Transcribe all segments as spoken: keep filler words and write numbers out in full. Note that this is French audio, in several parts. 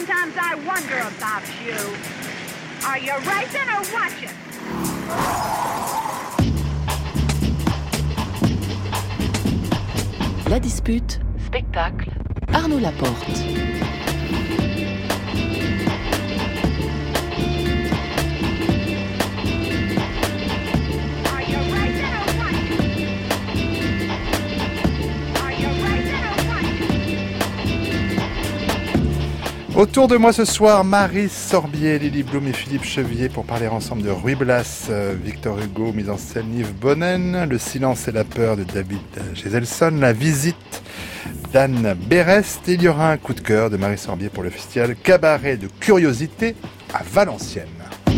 Sometimes I wonder about you. Are you racing or watching? La dispute, spectacle, Arnaud Laporte. Autour de moi ce soir, Marie Sorbier, Lily Bloom et Philippe Chevier pour parler ensemble de Ruy Blas, Victor Hugo, mise en scène Yves Bonnen, Le silence et la peur de David Geselson, La visite d'Anne Berest. Il y aura un coup de cœur de Marie Sorbier pour le festival Cabaret de curiosité à Valenciennes.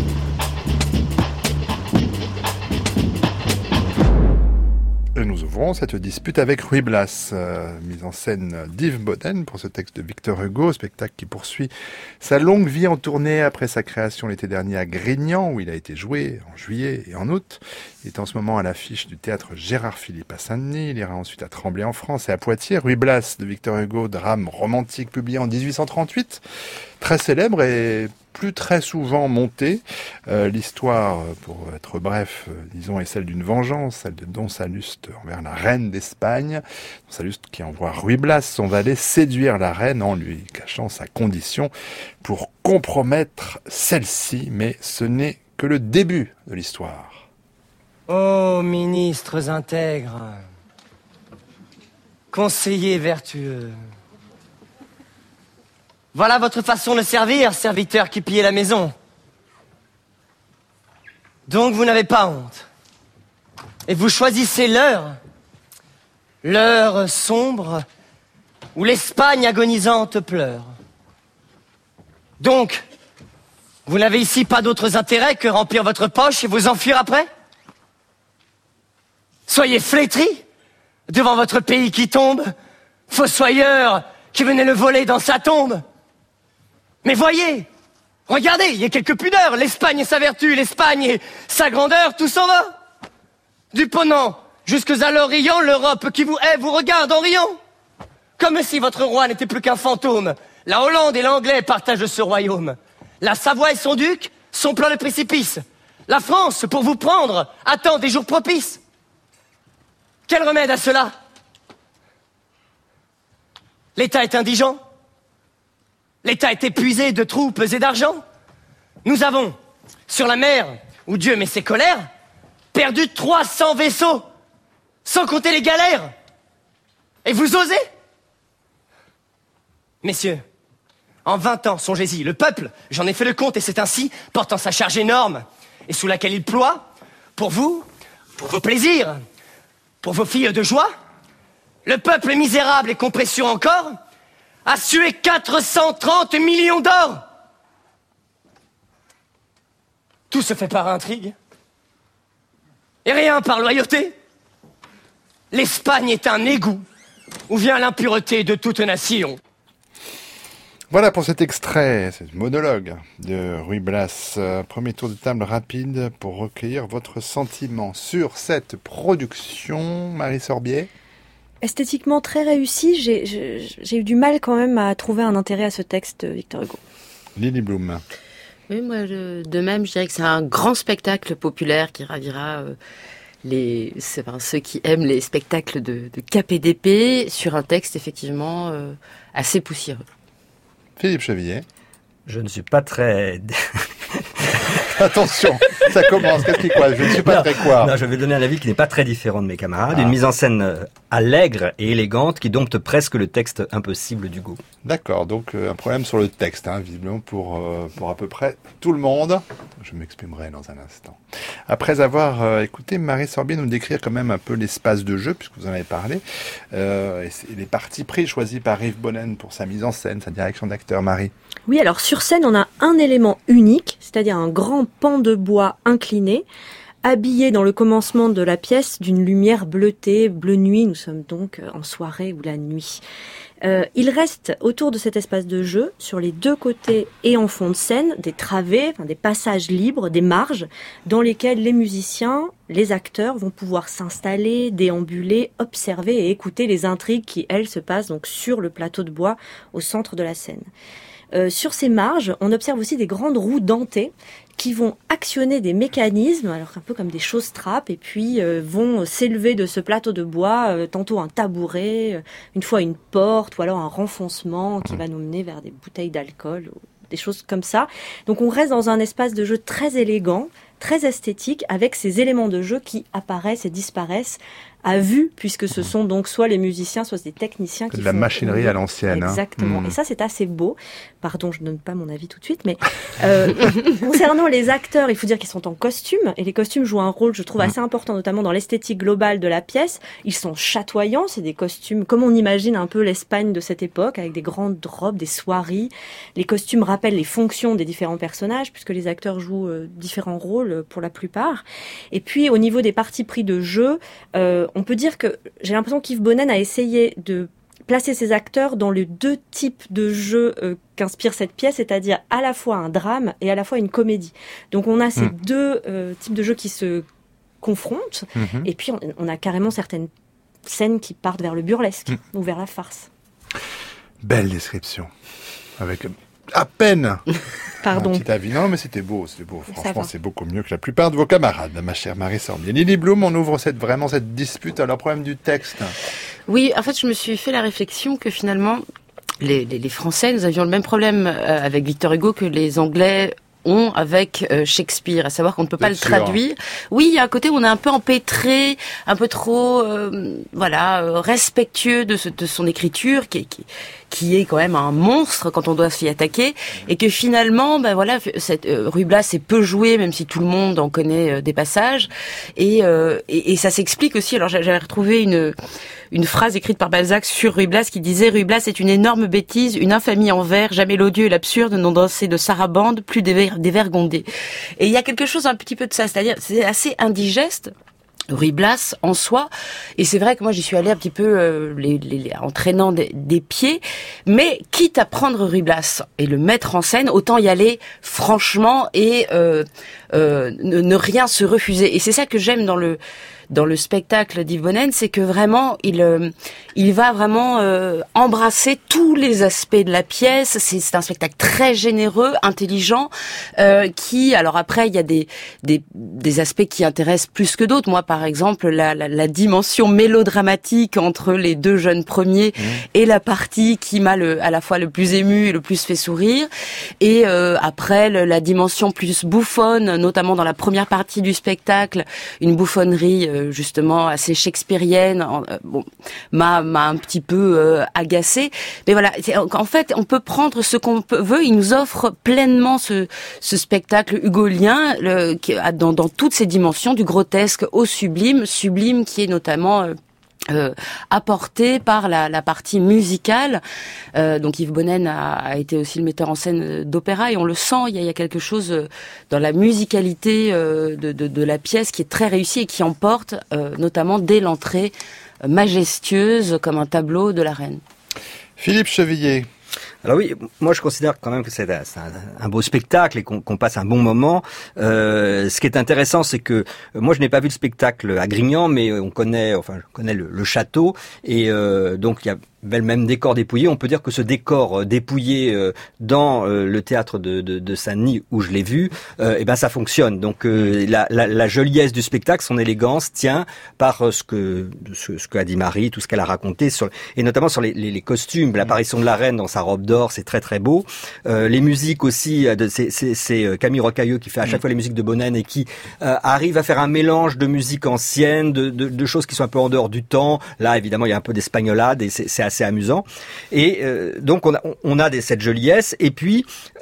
Nous ouvrons cette dispute avec Ruy Blas, euh, mise en scène d'Yves Bonnen pour ce texte de Victor Hugo, spectacle qui poursuit sa longue vie en tournée après sa création l'été dernier à Grignan, où il a été joué en juillet et en août. Il est en ce moment à l'affiche du théâtre Gérard Philippe à Saint-Denis. Il ira ensuite à Tremblay en France et à Poitiers. Ruy Blas de Victor Hugo, drame romantique publié en dix-huit cent trente-huit, très célèbre et plus très souvent montée. Euh, l'histoire, pour être bref, euh, disons, est celle d'une vengeance, celle de Don Salluste envers la reine d'Espagne. Don Salluste qui envoie Ruy Blas, son valet, séduire la reine en lui cachant sa condition pour compromettre celle-ci. Mais ce n'est que le début de l'histoire. Ô ministres intègres, conseillers vertueux, voilà votre façon de servir, serviteurs qui pillez la maison. Donc vous n'avez pas honte. Et vous choisissez l'heure, l'heure sombre où l'Espagne agonisante pleure. Donc, vous n'avez ici pas d'autres intérêts que remplir votre poche et vous enfuir après ? Soyez flétris devant votre pays qui tombe, fossoyeur qui venait le voler dans sa tombe. Mais voyez, regardez, il y a quelques pudeurs. L'Espagne et sa vertu, l'Espagne et sa grandeur, tout s'en va. Du Ponant jusqu'aux l'Orient, l'Europe qui vous hait vous regarde en riant. Comme si votre roi n'était plus qu'un fantôme. La Hollande et l'Anglais partagent ce royaume. La Savoie et son duc sont pleins de précipices. La France, pour vous prendre, attend des jours propices. Quel remède à cela ? L'État est indigent. L'État est épuisé de troupes et d'argent. Nous avons, sur la mer, où Dieu met ses colères, perdu trois cents vaisseaux, sans compter les galères. Et vous osez ? Messieurs, en vingt ans, songez-y, le peuple, j'en ai fait le compte et c'est ainsi, portant sa charge énorme, et sous laquelle il ploie, pour vous, pour vos plaisirs, pour vos filles de joie, le peuple misérable et compression encore, a sué quatre cent trente millions d'or. Tout se fait par intrigue. Et rien par loyauté. L'Espagne est un égout où vient l'impureté de toute nation. Voilà pour cet extrait, ce monologue de Ruy Blas. Euh, premier tour de table rapide pour recueillir votre sentiment sur cette production. Marie Sorbier. Esthétiquement très réussi, j'ai, j'ai, j'ai eu du mal quand même à trouver un intérêt à ce texte de Victor Hugo. Lily Bloom. Oui, moi, je, de même, je dirais que c'est un grand spectacle populaire qui ravira euh, les, enfin, ceux qui aiment les spectacles de, de K P D P sur un texte effectivement euh, assez poussiéreux. Philippe Chevillet. Je ne suis pas très... Attention, ça commence. Qu'est-ce qui quoi ? Je ne suis pas non, très quoi. Non, je vais donner un avis qui n'est pas très différent de mes camarades. Ah. Une mise en scène allègre et élégante qui dompte presque le texte impossible d'Hugo. D'accord, donc euh, un problème sur le texte, hein, visiblement pour, euh, pour à peu près tout le monde. Je m'exprimerai dans un instant. Après avoir euh, écouté Marie Sorbier nous décrire quand même un peu l'espace de jeu, puisque vous en avez parlé, euh, et, et les partis pris choisis par Yves Bonnen pour sa mise en scène, sa direction d'acteur, Marie. Oui, alors sur scène, on a un élément unique, c'est-à-dire un grand pan de bois incliné, habillé dans le commencement de la pièce d'une lumière bleutée, bleu nuit. Nous sommes donc en soirée ou la nuit. Euh, il reste autour de cet espace de jeu, sur les deux côtés et en fond de scène, des travées, enfin, des passages libres, des marges, dans lesquels les musiciens, les acteurs vont pouvoir s'installer, déambuler, observer et écouter les intrigues qui, elles, se passent donc sur le plateau de bois au centre de la scène. Euh, sur ces marges, on observe aussi des grandes roues dentées qui vont actionner des mécanismes, alors un peu comme des chausses-trappes, et puis euh, vont s'élever de ce plateau de bois, euh, tantôt un tabouret, euh, une fois une porte, ou alors un renfoncement qui va nous mener vers des bouteilles d'alcool, ou des choses comme ça. Donc on reste dans un espace de jeu très élégant, très esthétique, avec ces éléments de jeu qui apparaissent et disparaissent à vue, puisque ce sont donc soit les musiciens, soit des techniciens qui de la font machinerie jouer. à l'ancienne. Exactement. Hein. Et ça, c'est assez beau. Pardon, je ne donne pas mon avis tout de suite, mais euh, concernant les acteurs, il faut dire qu'ils sont en costume, et les costumes jouent un rôle, je trouve, assez important, notamment dans l'esthétique globale de la pièce. Ils sont chatoyants, c'est des costumes comme on imagine un peu l'Espagne de cette époque, avec des grandes robes, des soieries. Les costumes rappellent les fonctions des différents personnages, puisque les acteurs jouent euh, différents rôles pour la plupart. Et puis, au niveau des parties pris de jeu, euh, on peut dire que j'ai l'impression qu'Yves Bonnen a essayé de placer ses acteurs dans les deux types de jeux euh, qu'inspire cette pièce, c'est-à-dire à la fois un drame et à la fois une comédie. Donc on a ces mmh. deux euh, types de jeux qui se confrontent, mmh. et puis on, on a carrément certaines scènes qui partent vers le burlesque mmh. ou vers la farce. Belle description, avec à peine Pardon. un petit avis. Non, mais c'était beau, c'était beau. Franchement, c'est beaucoup mieux que la plupart de vos camarades, ma chère Marie Sorbier. Lily Bloom, on ouvre cette, vraiment cette dispute à leur problème du texte. Oui, en fait, je me suis fait la réflexion que finalement, les, les, les Français, nous avions le même problème avec Victor Hugo que les Anglais ont avec euh, Shakespeare, à savoir qu'on ne peut pas le sûr. traduire. Oui, il y a un côté où on est un peu empêtré, un peu trop, euh, voilà, euh, respectueux de, ce, de son écriture, qui, qui, qui est quand même un monstre quand on doit s'y attaquer, et que finalement, ben voilà, cette, euh, Ruy Blas est peu joué, même si tout le monde en connaît euh, des passages, et, euh, et, et ça s'explique aussi. Alors j'avais retrouvé une une phrase écrite par Balzac sur Ruy Blas qui disait: Ruy Blas est une énorme bêtise, une infamie en vers, jamais l'odieux et l'absurde n'ont dansé de sarabande, plus dévergondé. Et il y a quelque chose un petit peu de ça, c'est-à-dire c'est assez indigeste. Ruy Blas en soi, et c'est vrai que moi j'y suis allée un petit peu euh, les, les, les, en traînant des, des pieds, mais quitte à prendre Ruy Blas et le mettre en scène, autant y aller franchement et euh, euh, ne, ne rien se refuser. Et c'est ça que j'aime dans le dans le spectacle d'Yves Bonnen, c'est que vraiment il euh, il va vraiment euh, embrasser tous les aspects de la pièce. C'est, c'est un spectacle très généreux, intelligent, euh, qui alors après il y a des des des aspects qui intéressent plus que d'autres. Moi par exemple la la, la dimension mélodramatique entre les deux jeunes premiers mmh. et la partie qui m'a le à la fois le plus ému et le plus fait sourire. Et euh, après le, la dimension plus bouffonne, notamment dans la première partie du spectacle, une bouffonnerie euh, justement assez shakespearienne, euh, bon, m'a m'a un petit peu euh, agacée. Mais voilà, en fait, on peut prendre ce qu'on peut, veut. Il nous offre pleinement ce ce spectacle hugolien le, qui, dans dans toutes ses dimensions, du grotesque au sublime, sublime qui est notamment euh, Euh, apporté par la, la partie musicale. Euh, donc Yves Bonnen a, a été aussi le metteur en scène d'opéra, et on le sent, il y a, il y a quelque chose dans la musicalité euh, de, de, de la pièce qui est très réussie et qui emporte, euh, notamment dès l'entrée euh, majestueuse comme un tableau de la reine. Philippe Chevillier. Alors oui, moi je considère quand même que c'est un, c'est un, un beau spectacle et qu'on, qu'on passe un bon moment. Euh, ce qui est intéressant, c'est que euh, moi je n'ai pas vu le spectacle à Grignan, mais on connaît, enfin je connais le, le château, et euh, donc il y a le même décor dépouillé. On peut dire que ce décor dépouillé euh, dans euh, le théâtre de, de, de Saint-Denis où je l'ai vu, euh, et ben ça fonctionne. Donc euh, la, la, la joliesse du spectacle, son élégance tient par euh, ce que ce, ce qu'a dit Marie, tout ce qu'elle a raconté, sur, et notamment sur les, les, les costumes, l'apparition de la reine dans sa robe d'or, c'est très très beau. Euh, les musiques aussi, de, c'est, c'est, c'est Camille Rocailleux qui fait à chaque fois les musiques de Bonnen et qui euh, arrive à faire un mélange de musique ancienne, de, de, de choses qui sont un peu en dehors du temps. Là, évidemment, il y a un peu d'espagnolade et c'est, c'est assez amusant. Et euh, donc on a on a des, cette joliesse, et puis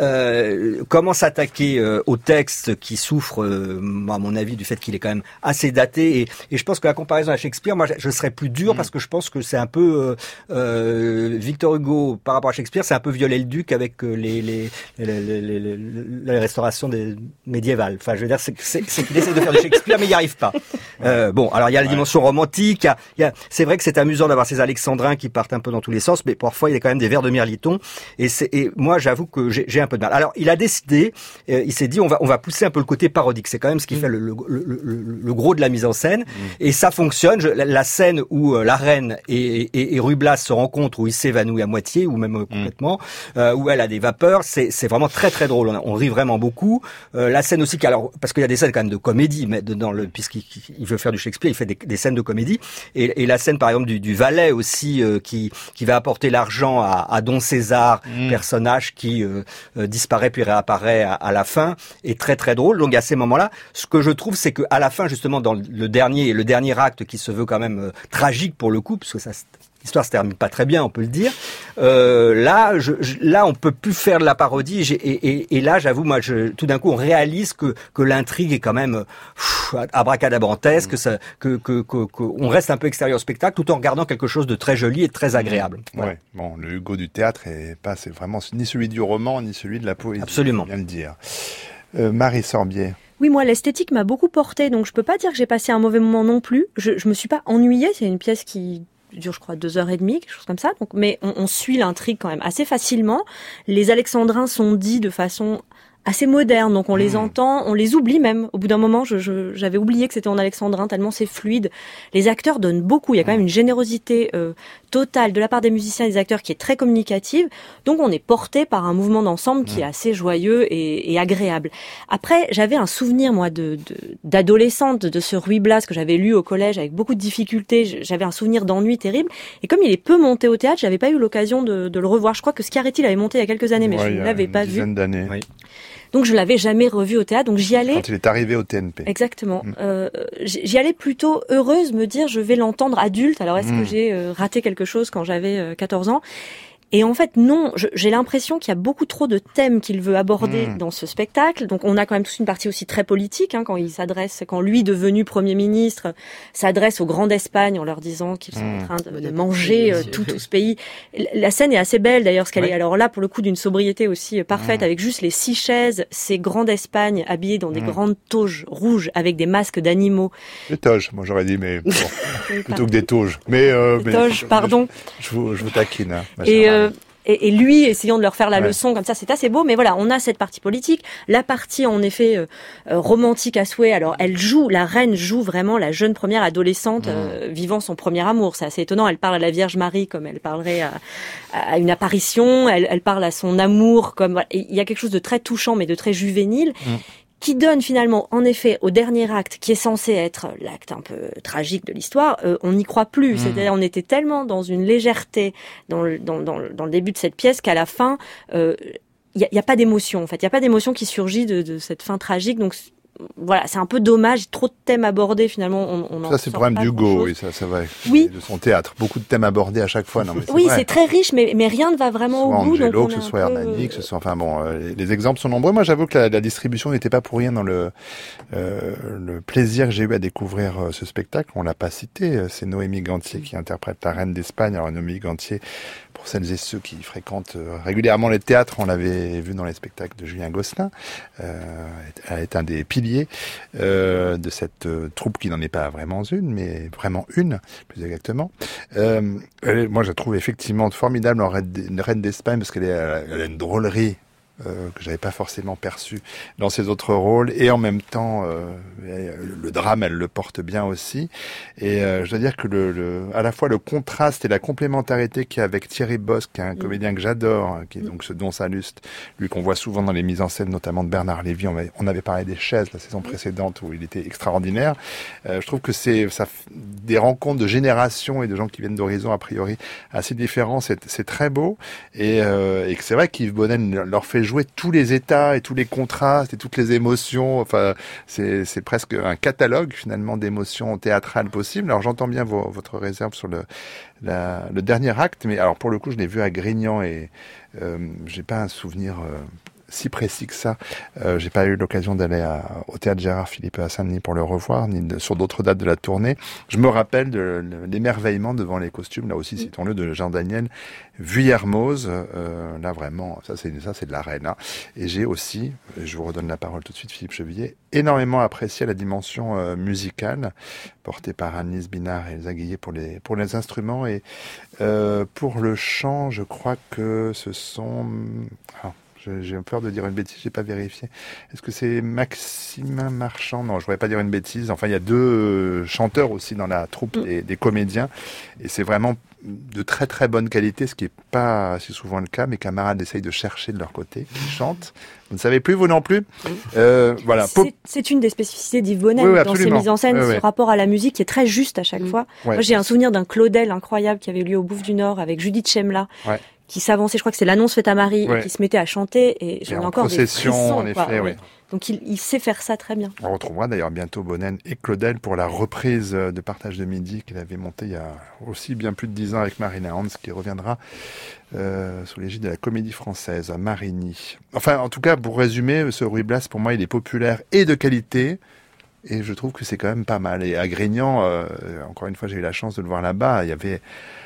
euh, comment s'attaquer euh, au texte qui souffre, euh, à mon avis, du fait qu'il est quand même assez daté, et, et je pense que la comparaison à Shakespeare, moi je, je serais plus dur, mmh. parce que je pense que c'est un peu euh, euh, Victor Hugo par rapport à Shakespeare, c'est un peu Viollet-le-Duc avec euh, les, les, les, les, les, les, les restaurations des médiévales. Enfin, je veux dire, c'est, c'est, c'est qu'il essaie de faire du Shakespeare, mais il n'y arrive pas. Euh, bon, alors il y a la dimension romantique, il y a, il y a, c'est vrai que c'est amusant d'avoir ces alexandrins qui partent un peu dans tous les sens, mais parfois il y a quand même des vers de mirliton. Et, c'est, et moi, j'avoue que j'ai, j'ai un peu de mal. Alors, il a décidé, euh, il s'est dit, on va, on va pousser un peu le côté parodique. C'est quand même ce qui mmh. fait le, le, le, le, le gros de la mise en scène. Mmh. Et ça fonctionne. Je, la, la scène où euh, la reine et, et, et Ruy Blas se rencontrent, où il s'évanouit à moitié, ou même euh, complètement, mmh. euh, où elle a des vapeurs, c'est, c'est vraiment très très drôle. On, on rit vraiment beaucoup. Euh, la scène aussi, alors parce qu'il y a des scènes quand même de comédie, mais dans le puisqu'il il veut faire du Shakespeare, il fait des, des scènes de comédie. Et, et la scène, par exemple, du, du valet aussi, euh, qui, qui va apporter l'argent à, à Don César, mmh. personnage qui euh, euh, disparaît puis réapparaît à, à la fin, est très très drôle. Donc à ces moments-là, ce que je trouve, c'est que à la fin, justement, dans le dernier, le dernier acte qui se veut quand même euh, tragique pour le coup, parce que ça, l'histoire se termine pas très bien, on peut le dire. Euh, là, je, je, là, on peut plus faire de la parodie. Et, et, et là, j'avoue, moi, je, tout d'un coup, on réalise que que l'intrigue est quand même pff, abracadabrantesque, mmh. que, que, que, que, que on reste un peu extérieur au spectacle, tout en regardant quelque chose de très joli et de très agréable. Mmh. Ouais. Bon, le Hugo du théâtre est pas, c'est vraiment ni celui du roman, ni celui de la poésie. Absolument. Faut bien le dire. Euh, Marie Sorbier. Oui, moi, l'esthétique m'a beaucoup portée, donc je peux pas dire que j'ai passé un mauvais moment non plus. Je, je me suis pas ennuyée. C'est une pièce qui dure, je crois, deux heures et demie, quelque chose comme ça. Donc, mais on, on suit l'intrigue quand même assez facilement. Les alexandrins sont dits de façon assez moderne, donc on mmh. les entend, on les oublie même. Au bout d'un moment, je, je, j'avais oublié que c'était en alexandrin, tellement c'est fluide. Les acteurs donnent beaucoup, il y a quand même une générosité euh, totale de la part des musiciens et des acteurs qui est très communicative, donc on est porté par un mouvement d'ensemble mmh. qui est assez joyeux et, et agréable. Après, j'avais un souvenir, moi, de, de, d'adolescente, de ce Ruy Blas que j'avais lu au collège avec beaucoup de difficultés, j'avais un souvenir d'ennui terrible, et comme il est peu monté au théâtre, j'avais pas eu l'occasion de, de le revoir. Je crois que Schiaretti l'avait monté il y a quelques années, mais ouais, je ne l'avais pas vu. Il y a une dizaine d'années. Oui. Donc je l'avais jamais revu au théâtre, donc j'y allais. Quand il est arrivé au T N P. Exactement. Mmh. Euh, j'y allais plutôt heureuse, me dire je vais l'entendre adulte. Alors est-ce mmh. que j'ai euh, raté quelque chose quand j'avais euh, quatorze ans ? Et en fait, non, je, j'ai l'impression qu'il y a beaucoup trop de thèmes qu'il veut aborder mmh. dans ce spectacle. Donc, on a quand même toute une partie aussi très politique, hein, quand il s'adresse, quand lui, devenu Premier ministre, s'adresse aux grands d'Espagne en leur disant qu'ils sont mmh. en train de, de manger euh, tout, tout ce pays. La scène est assez belle, d'ailleurs, parce qu'elle ouais. est, alors là, pour le coup, d'une sobriété aussi parfaite, mmh. avec juste les six chaises, ces grands d'Espagne habillés dans des mmh. grandes toges rouges avec des masques d'animaux. Des toges, moi j'aurais dit, mais bon, plutôt que des toges. Mais, euh, des toges, mais, pardon. Je, je, vous, je vous taquine, hein, Et, euh, Et, et lui, essayant de leur faire la ouais. leçon, comme ça, c'est assez beau. Mais voilà, on a cette partie politique. La partie, en effet, euh, euh, romantique à souhait. Alors, elle joue, la reine joue vraiment la jeune première adolescente mmh. euh, vivant son premier amour. C'est assez étonnant. Elle parle à la Vierge Marie comme elle parlerait à, à une apparition. Elle, elle parle à son amour comme... Voilà. Il y a quelque chose de très touchant, mais de très juvénile. Mmh. qui donne finalement, en effet, au dernier acte, qui est censé être l'acte un peu tragique de l'histoire, euh, on n'y croit plus. Mmh. C'est-à-dire, on était tellement dans une légèreté dans le, dans, dans, dans le début de cette pièce qu'à la fin, il euh, n'y a, y a pas d'émotion, en fait. Il n'y a pas d'émotion qui surgit de, de cette fin tragique. Donc, voilà, c'est un peu dommage, trop de thèmes abordés finalement. On, on ça, c'est le problème d'Hugo, oui, ça, ça va. Oui. De son théâtre, beaucoup de thèmes abordés à chaque fois. Non, mais c'est oui, vrai. c'est très riche, mais, mais rien ne va vraiment soit au bout. Angelo, donc que on ce soit peu... Hernani, que ce soit, enfin bon, euh, les, les exemples sont nombreux. Moi, j'avoue que la, la distribution n'était pas pour rien dans le euh, le plaisir que j'ai eu à découvrir euh, ce spectacle. On l'a pas cité, c'est Noémie Gantier qui interprète la reine d'Espagne. Alors Noémie Gantier, pour celles et ceux qui fréquentent euh, régulièrement les théâtres, on l'avait vu dans les spectacles de Julien Gosselin. Euh, elle est un des piliers euh, de cette euh, troupe qui n'en est pas vraiment une, mais vraiment une, plus exactement. Euh, elle, moi, je la trouve effectivement formidable en reine, reine d'Espagne parce qu'elle est, elle a une drôlerie Euh, que j'avais pas forcément perçu dans ses autres rôles, et en même temps euh, le drame, elle le porte bien aussi. Et euh, je dois dire que le, le, à la fois le contraste et la complémentarité qu'il y a avec Thierry Bosc, qui est un mmh. comédien que j'adore, qui est donc ce Don Saluste, lui qu'on voit souvent dans les mises en scène, notamment de Bernard Lévy. On avait, on avait parlé des chaises la saison précédente où il était extraordinaire. Euh, je trouve que c'est ça, des rencontres de générations et de gens qui viennent d'horizons a priori assez différents. C'est, c'est très beau, et, euh, et que c'est vrai qu'Yves Bonnen leur fait jouer tous les états et tous les contrastes et toutes les émotions. Enfin, c'est, c'est presque un catalogue finalement d'émotions théâtrales possibles. Alors j'entends bien vos, votre réserve sur le, la, le dernier acte, mais alors pour le coup, je l'ai vu à Grignan et euh, j'ai pas un souvenir euh, si précis que ça. Euh, j'ai pas eu l'occasion d'aller à, au théâtre Gérard Philippe à Saint-Denis pour le revoir, ni de, sur d'autres dates de la tournée. Je me rappelle de, de l'émerveillement devant les costumes, là aussi, citons-le, de Jean-Daniel Vuillermoz. Euh, là, vraiment, ça c'est, ça, c'est de la reine. Hein. Et j'ai aussi, je vous redonne la parole tout de suite, Philippe Chevillet, énormément apprécié la dimension euh, musicale, portée par Annelise Binard et Elsa Guillet pour les, pour les instruments. Et euh, pour le chant, je crois que ce sont... Ah, j'ai peur de dire une bêtise, j'ai pas vérifié. Est-ce que c'est Maximin Marchand? Non, je voudrais pas dire une bêtise. Enfin, il y a deux chanteurs aussi dans la troupe des, des comédiens. Et c'est vraiment de très très bonne qualité, ce qui est pas assez souvent le cas. Mes camarades essayent de chercher de leur côté. Ils chantent. Vous ne savez plus, vous non plus? euh, Voilà. C'est, c'est une des spécificités d'Yves Bonnen oui, oui, dans ses mises en scène, oui, ce oui. rapport à la musique qui est très juste à chaque mmh. fois. Ouais. Moi, j'ai un souvenir d'un Claudel incroyable qui avait lieu au Bouffe du Nord avec Judith Chemla. Ouais. Qui s'avançait, je crois que c'est l'annonce faite à Marie, ouais. et qui se mettait à chanter, et j'en ai encore des frissons, en effet, oui. Donc il, il sait faire ça très bien. On retrouvera d'ailleurs bientôt Bonnen et Claudel pour la reprise de Partage de Midi qu'il avait montée il y a aussi bien plus de dix ans avec Marina Hans, qui reviendra euh, sous l'égide de la Comédie Française à Marigny. Enfin, en tout cas, pour résumer, ce Ruy Blas, pour moi, il est populaire et de qualité. Et je trouve que c'est quand même pas mal. Et à Grignan, euh, encore une fois, j'ai eu la chance de le voir là-bas, il y avait...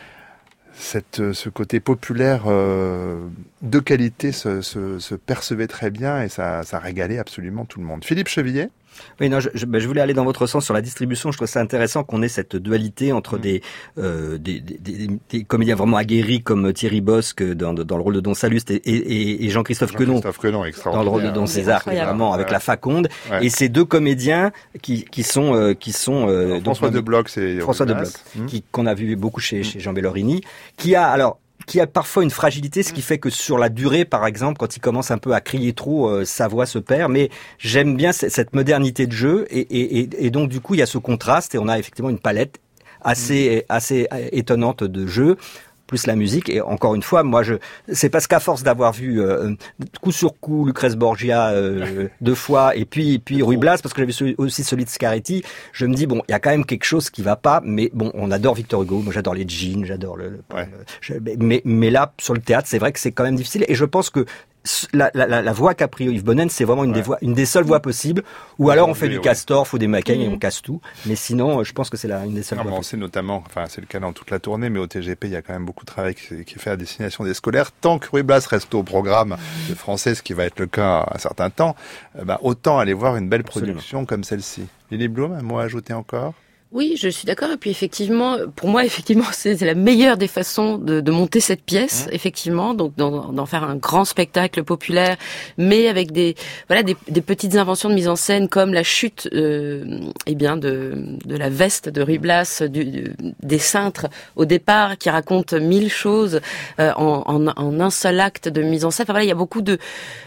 Cette, ce côté populaire euh, de qualité se, se, se percevait très bien et ça, ça régalait absolument tout le monde. Philippe Chevillet? Oui, non, je, je, ben, je voulais aller dans votre sens sur la distribution. Je trouve ça intéressant qu'on ait cette dualité entre mmh. des, euh, des, des, des, des comédiens vraiment aguerris comme Thierry Bosc dans, dans le rôle de Don Salluste et, et, et Jean-Christophe Quenon dans le rôle de Don César, vraiment avec ouais. la Faconde. Ouais. Et ces deux comédiens qui, qui sont, euh, qui sont euh, alors, François de Bloch, c'est François de Bloch, mmh. qui qu'on a vu beaucoup chez, mmh. chez Jean Bellorini, qui a alors. qui a parfois une fragilité, ce qui fait que sur la durée, par exemple, quand il commence un peu à crier trop, euh, sa voix se perd. Mais j'aime bien c- cette modernité de jeu, et, et, et, et donc du coup, il y a ce contraste, et on a effectivement une palette assez, mmh. assez étonnante de jeux. Plus la musique, et encore une fois, moi, je, c'est parce qu'à force d'avoir vu euh, coup sur coup Lucrèce Borgia euh, deux fois, et puis puis Ruy Blas, parce que j'avais celui, aussi celui de Scarretti, je me dis bon, il y a quand même quelque chose qui va pas, mais bon, on adore Victor Hugo, moi j'adore les jeans, j'adore le, le, ouais. le je, mais mais là sur le théâtre, c'est vrai que c'est quand même difficile, et je pense que La, la, la, la voix qu'a pris Yves Bonnen, c'est vraiment une, ouais. des voix, une des seules voix possibles. Ou ouais, alors on fait oui, du oui. Castorf ou des Macaigne mmh. et on casse tout. Mais sinon, je pense que c'est la, une des seules non, voix. On sait notamment, enfin c'est le cas dans toute la tournée, mais au T G P, il y a quand même beaucoup de travail qui, qui est fait à destination des scolaires. Tant que Ruy Blas reste au programme de français, ce qui va être le cas un certain temps, bah, autant aller voir une belle production Absolument. Comme celle-ci. Lily Bloom, un mot à ajouter encore? Oui, je suis d'accord. Et puis effectivement, pour moi, effectivement, c'est, c'est la meilleure des façons de, de monter cette pièce, mmh. effectivement. Donc d'en, d'en faire un grand spectacle populaire, mais avec des voilà des, des petites inventions de mise en scène comme la chute, euh, eh bien de de la veste de Ruy Blas, du, du, des cintres au départ, qui raconte mille choses euh, en, en, en un seul acte de mise en scène. Enfin voilà, il y a beaucoup de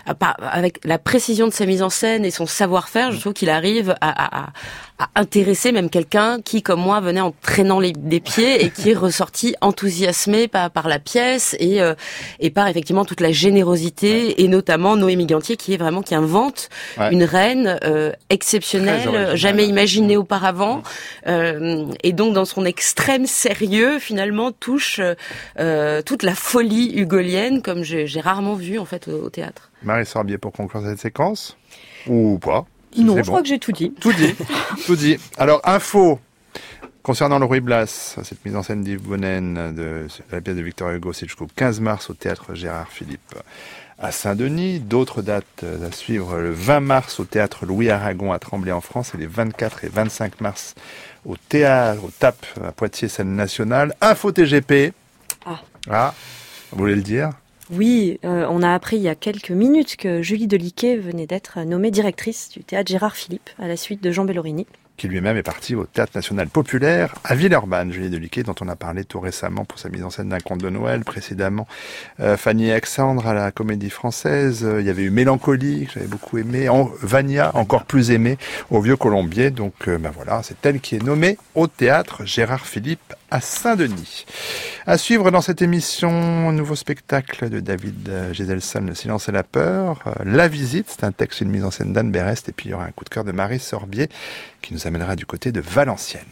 avec la précision de sa mise en scène et son savoir-faire, je trouve qu'il arrive à, à, à intéresser même quelqu'un qui, comme moi, venait en traînant les, des pieds et qui est ressorti enthousiasmé par, par la pièce et, euh, et par effectivement toute la générosité ouais. et notamment Noémie Gantier qui est vraiment qui invente ouais. une reine euh, exceptionnelle, jamais imaginée auparavant mmh. euh, et donc dans son extrême sérieux finalement touche euh, toute la folie hugolienne comme j'ai, j'ai rarement vu en fait au, au théâtre. Marie Sorbier pour conclure cette séquence ou pas? Non, c'est je bon. crois que j'ai tout dit. Tout dit, tout dit. Alors, info concernant le Ruy Blas, cette mise en scène d'Yves Bonnen de la pièce de Victor Hugo, c'est jusqu'au quinze mars au théâtre Gérard Philippe à Saint-Denis. D'autres dates à suivre le vingt mars au théâtre Louis Aragon à Tremblay en France et les vingt-quatre et vingt-cinq mars au théâtre, au T A P à Poitiers, scène nationale. Info T G P. Ah. Ah, vous voulez le dire? Oui, euh, on a appris il y a quelques minutes que Julie Deliquet venait d'être nommée directrice du théâtre Gérard Philippe à la suite de Jean Bellorini. Qui lui-même est parti au Théâtre National Populaire à Villeurbanne. Julie Deliquet, dont on a parlé tout récemment pour sa mise en scène d'un conte de Noël, précédemment euh, Fanny et Alexandre à la Comédie Française. Euh, il y avait eu Mélancolie, que j'avais beaucoup aimé, en, Vania, encore plus aimé, au Vieux Colombier. Donc euh, ben voilà, c'est elle qui est nommée au Théâtre Gérard Philippe à Saint-Denis. À suivre dans cette émission, un nouveau spectacle de David Geselson, Le silence et la peur. Euh, la visite, c'est un texte et une mise en scène d'Anne Berest. Et puis il y aura un coup de cœur de Marie Sorbier qui nous amènera du côté de Valenciennes.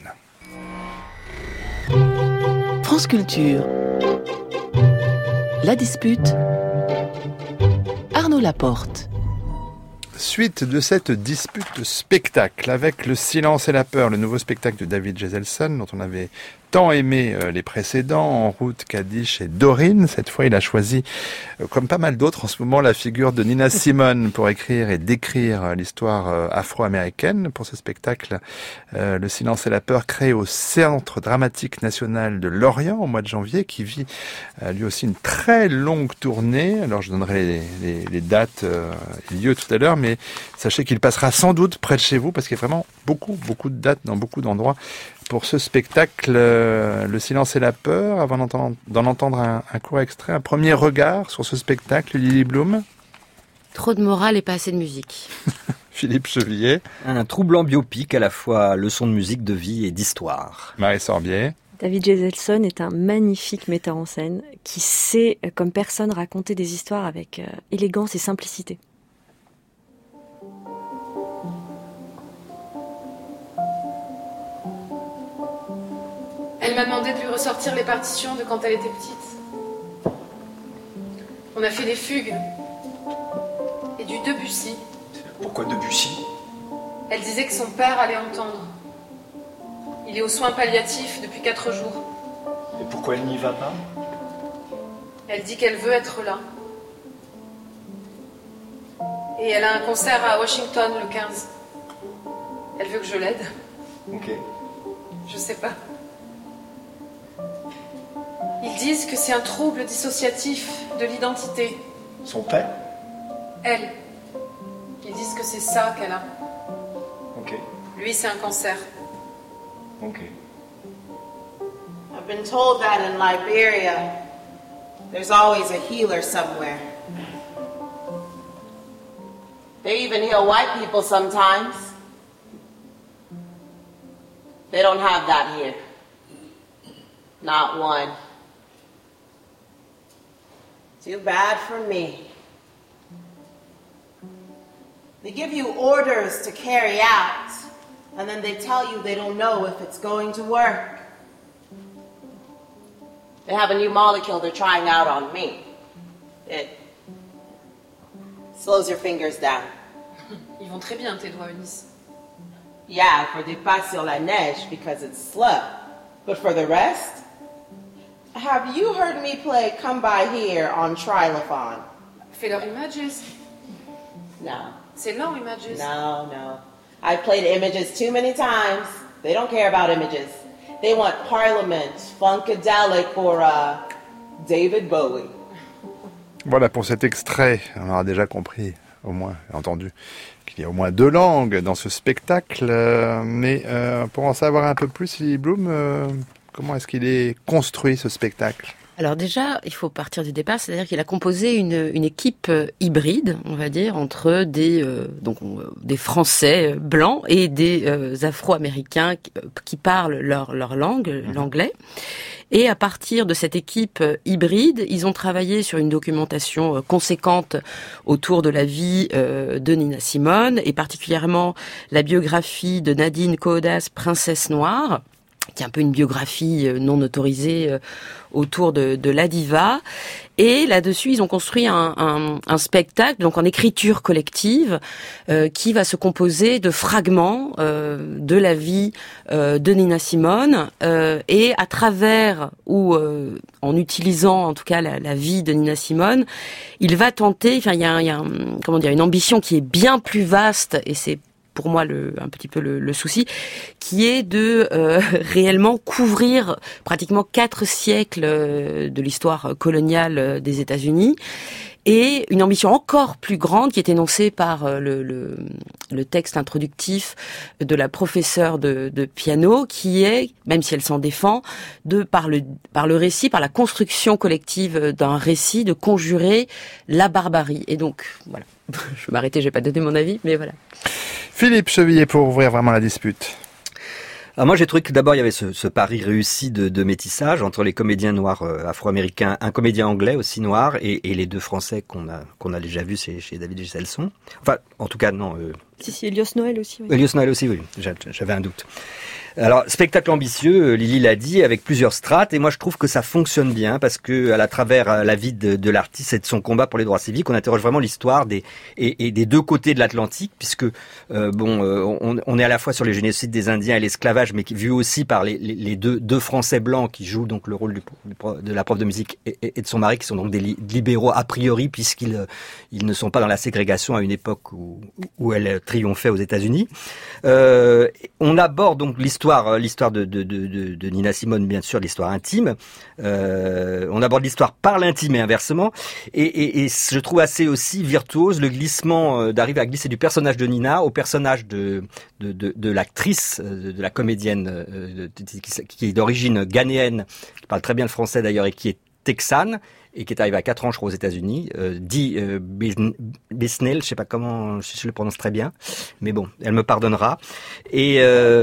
France Culture. La dispute. Arnaud Laporte. Suite de cette dispute spectacle avec Le Silence et la Peur, le nouveau spectacle de David Jeselson dont on avait tant aimé euh, les précédents, En route, Kadish et Dorine. Cette fois, il a choisi, euh, comme pas mal d'autres en ce moment, la figure de Nina Simone pour écrire et décrire euh, l'histoire euh, afro-américaine. Pour ce spectacle, euh, Le Silence et la Peur, créé au Centre dramatique national de Lorient au mois de janvier, qui vit euh, lui aussi une très longue tournée. Alors, je donnerai les, les, les dates euh, et lieux tout à l'heure, mais sachez qu'il passera sans doute près de chez vous parce qu'il y a vraiment beaucoup, beaucoup de dates dans beaucoup d'endroits pour ce spectacle, euh, Le Silence et la Peur. Avant d'entendre, d'en entendre un, un court extrait, un premier regard sur ce spectacle, Lily Bloom. Trop de morale et pas assez de musique. Philippe Chevillet. Un troublant biopic à la fois leçon de musique, de vie et d'histoire. Marie Sorbier. David Jeselson est un magnifique metteur en scène qui sait, comme personne, raconter des histoires avec euh, élégance et simplicité. Elle m'a demandé de lui ressortir les partitions de quand elle était petite. On a fait des fugues et du Debussy. Pourquoi Debussy? Elle disait que son père allait entendre. Il est aux soins palliatifs depuis quatre jours. Et pourquoi elle n'y va pas? Elle dit qu'elle veut être là. Et elle a un concert à Washington le quinze. Elle veut que je l'aide. Ok. Je sais pas. Ils disent que c'est un trouble dissociatif de l'identité. Son père? Elle. Ils disent que c'est ça qu'elle a. Ok. Lui, c'est un cancer. Ok. I've been told that in Liberia, there's always a healer somewhere. They even heal white people sometimes. They don't have that here. Not one. Too bad for me. They give you orders to carry out, and then they tell you they don't know if it's going to work. They have a new molecule they're trying out on me. It slows your fingers down. Ils vont très bien, tes doigts, Eunice. Yeah, for des pas sur la neige because it's slow. But for the rest, have you heard me play Come By Here on Trilithon? Fais-leur Images. No. C'est lent, Images. No, no. I've played Images too many times. They don't care about Images. They want Parliament, Funkadelic, or uh, David Bowie. Voilà pour cet extrait. On aura déjà compris, au moins, entendu, qu'il y a au moins deux langues dans ce spectacle. Euh, mais euh, pour en savoir un peu plus, Lily Bloom, euh, comment est-ce qu'il est construit, ce spectacle ? Alors déjà, il faut partir du départ, c'est-à-dire qu'il a composé une, une équipe hybride, on va dire, entre des euh, donc des Français blancs et des euh, Afro-Américains qui, qui parlent leur leur langue, mmh. l'anglais. Et à partir de cette équipe hybride, ils ont travaillé sur une documentation conséquente autour de la vie de Nina Simone, et particulièrement la biographie de Nadine Cohodas, Princesse Noire, qui est un peu une biographie non autorisée autour de, de la diva. Et là-dessus, ils ont construit un, un, un spectacle, donc en écriture collective, euh, qui va se composer de fragments euh, de la vie euh, de Nina Simone, euh, et à travers, ou euh, en utilisant en tout cas la, la vie de Nina Simone, il va tenter, enfin il y a, il y a un, comment dire, une ambition qui est bien plus vaste, et c'est pour moi le, un petit peu le, le souci, qui est de euh, réellement couvrir pratiquement quatre siècles euh, de l'histoire coloniale euh, des États-Unis, et une ambition encore plus grande qui est énoncée par euh, le, le, le texte introductif de la professeure de, de piano, qui est, même si elle s'en défend, de par le, par le récit, par la construction collective d'un récit, de conjurer la barbarie. Et donc, voilà, je vais m'arrêter, je vais pas donner mon avis, mais voilà. Philippe Chevillet, pour ouvrir vraiment la dispute. Alors moi j'ai trouvé que d'abord il y avait ce, ce pari réussi de, de métissage entre les comédiens noirs euh, afro-américains, un comédien anglais aussi noir, et, et les deux français qu'on a qu'on a déjà vus chez, chez David Jeselson. Enfin, en tout cas non. Euh... Si si, Elios Noël aussi. Oui. Elios Noël aussi, oui. J'avais un doute. Alors, spectacle ambitieux, Lily l'a dit, avec plusieurs strates, et moi je trouve que ça fonctionne bien, parce que à travers la vie de, de l'artiste et de son combat pour les droits civiques, on interroge vraiment l'histoire des et, et des deux côtés de l'Atlantique, puisque euh, bon, euh, on, on est à la fois sur les génocides des Indiens et l'esclavage, mais qui, vu aussi par les, les, les deux, deux Français blancs qui jouent donc le rôle du, de la prof de musique et, et de son mari, qui sont donc des li, libéraux a priori, puisqu'ils ils ne sont pas dans la ségrégation à une époque où, où elle triomphait aux États-Unis. Euh, on aborde donc l'histoire, l'histoire de, de, de, de, de Nina Simone, bien sûr, l'histoire intime. Euh, on aborde l'histoire par l'intime et inversement. Et, et, et je trouve assez aussi virtuose le glissement, d'arriver à glisser du personnage de Nina au personnage de, de, de, de l'actrice, de, de la comédienne de, qui, qui est d'origine ghanéenne, qui parle très bien le français d'ailleurs et qui est texane, et qui est arrivé à quatre ans, je crois, aux États-Unis, euh, dit euh, Bisnell, je sais pas comment, je, je le prononce très bien, mais bon, elle me pardonnera. Et,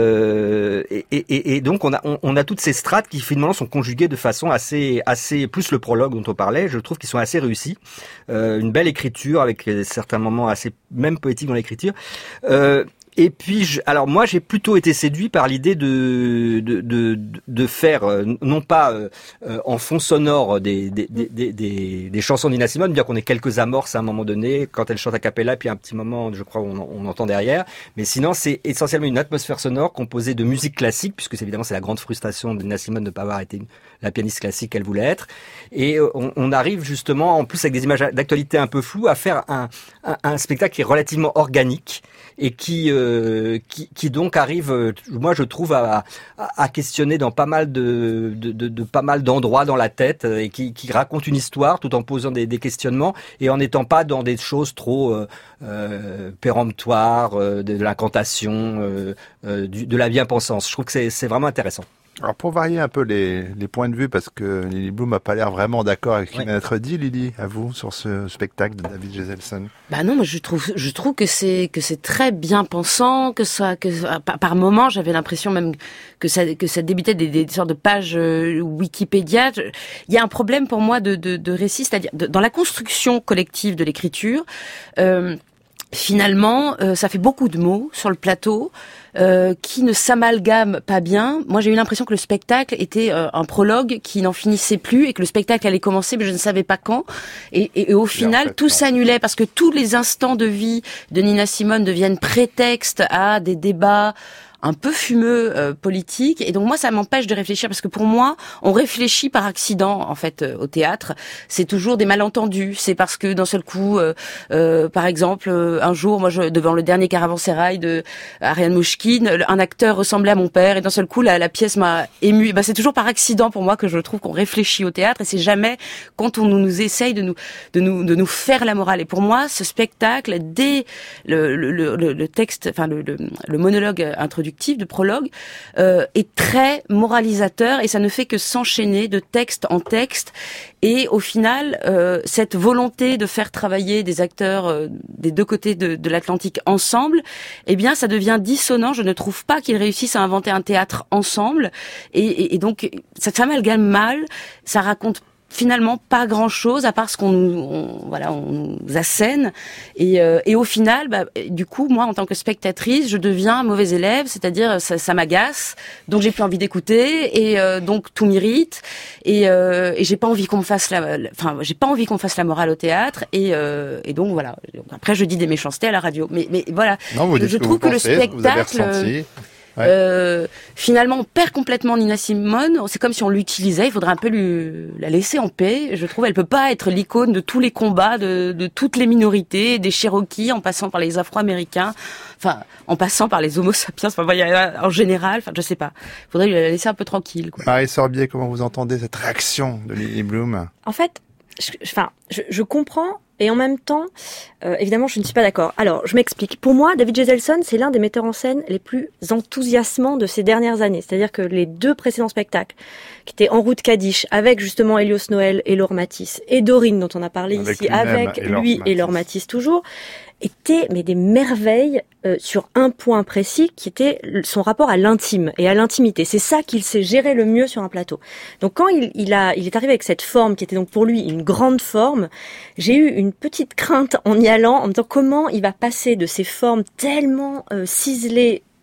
euh, et, et, et donc on a on, on a toutes ces strates qui finalement sont conjuguées de façon assez assez plus le prologue dont on parlait, je trouve qu'ils sont assez réussis. Euh, une belle écriture avec certains moments assez même poétiques dans l'écriture. Euh, Et puis, je, alors moi, j'ai plutôt été séduit par l'idée de de de, de faire euh, non pas euh, en fond sonore des des, des des des chansons d'Nina Simone, bien qu'on ait quelques amorces à un moment donné quand elle chante a cappella, puis un petit moment, je crois, on, on entend derrière. Mais sinon, c'est essentiellement une atmosphère sonore composée de musique classique, puisque c'est, évidemment c'est la grande frustration de Nina Simone de ne pas avoir été une, la pianiste classique qu'elle voulait être. Et on, on arrive justement, en plus avec des images d'actualité un peu floues, à faire un un, un spectacle qui est relativement organique et qui euh, qui, qui donc arrive, euh, moi je trouve à, à, à questionner dans pas mal de, de, de, de pas mal d'endroits dans la tête, euh, et qui, qui raconte une histoire tout en posant des, des questionnements et en n'étant pas dans des choses trop euh, euh, péremptoires, euh, de, de l'incantation, euh, euh, du, de la bien-pensance. Je trouve que c'est, c'est vraiment intéressant. Alors pour varier un peu les, les points de vue, parce que Lily Bloom n'a pas l'air vraiment d'accord avec ce qui vient d'être dit, Lily, à vous, sur ce spectacle de David Geselson. Bah non, moi je trouve, je trouve que c'est que c'est très bien pensant, que ça, que par, par moments j'avais l'impression même que ça que ça débutait des, des sortes de pages euh, Wikipédia. Il y a un problème pour moi de de, de récit, c'est-à-dire de, dans la construction collective de l'écriture. Euh, Finalement, euh, ça fait beaucoup de mots sur le plateau euh, qui ne s'amalgament pas bien. Moi, j'ai eu l'impression que le spectacle était euh, un prologue qui n'en finissait plus et que le spectacle allait commencer, mais je ne savais pas quand. Et, et, et au final, en fait, tout s'annulait parce que tous les instants de vie de Nina Simone deviennent prétexte à des débats un peu fumeux euh, politique, et donc moi ça m'empêche de réfléchir, parce que pour moi on réfléchit par accident en fait euh, au théâtre. C'est toujours des malentendus, c'est parce que d'un seul coup euh, euh, par exemple euh, un jour moi je, devant le dernier caravansérail de Ariane Mouchkine, un acteur ressemblait à mon père et d'un seul coup la, la pièce m'a émue. Ben, c'est toujours par accident pour moi que je trouve qu'on réfléchit au théâtre, et c'est jamais quand on nous, nous essaye de nous de nous de nous faire la morale. Et pour moi ce spectacle, dès le le, le, le texte, enfin le, le, le monologue introductif de prologue, euh, est très moralisateur, et ça ne fait que s'enchaîner de texte en texte. Et au final, euh, cette volonté de faire travailler des acteurs euh, des deux côtés de, de l'Atlantique ensemble, eh bien, ça devient dissonant. Je ne trouve pas qu'ils réussissent à inventer un théâtre ensemble. Et, et, et donc, ça s'amalgame mal. Ça raconte finalement pas grand chose à part ce qu'on nous on, voilà on nous assène, et euh, et au final bah, du coup moi en tant que spectatrice je deviens un mauvais élève, c'est-à-dire ça, ça m'agace, donc j'ai plus envie d'écouter, et euh, donc tout m'irrite, et euh, et j'ai pas envie qu'on me fasse la enfin j'ai pas envie qu'on fasse la morale au théâtre, et euh, et donc voilà, après je dis des méchancetés à la radio, mais mais voilà, non, vous dites je que trouve vous que pensez, le spectacle Ouais. Euh, finalement, on perd complètement Nina Simone. C'est comme si on l'utilisait. Il faudrait un peu lui, la laisser en paix. Je trouve, elle peut pas être l'icône de tous les combats, de, de toutes les minorités, des Cherokees, en passant par les Afro-Américains, enfin, en passant par les Homo sapiens. Enfin, en général, enfin, je sais pas. Il faudrait la laisser un peu tranquille, quoi. Marie Sorbier, comment vous entendez cette réaction de Lily Bloom? En fait, je, enfin, je, je comprends. Et en même temps, euh, évidemment, je ne suis pas d'accord. Alors, je m'explique. Pour moi, David Geselson, c'est l'un des metteurs en scène les plus enthousiasmants de ces dernières années. C'est-à-dire que les deux précédents spectacles, qui étaient En route Kadish, avec justement Hélios Noël et Laure Matisse, et Dorine, dont on a parlé avec ici, avec et lui et Laure Matisse toujours, étaient mais des merveilles euh, sur un point précis, qui était son rapport à l'intime et à l'intimité. C'est ça qu'il sait gérer le mieux sur un plateau. Donc quand il, il a, il est arrivé avec cette forme qui était donc pour lui une grande forme, j'ai eu une petite crainte en y allant, en me disant comment il va passer de ces formes tellement euh, ciselées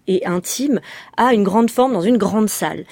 et intime à une grande forme dans une grande salle.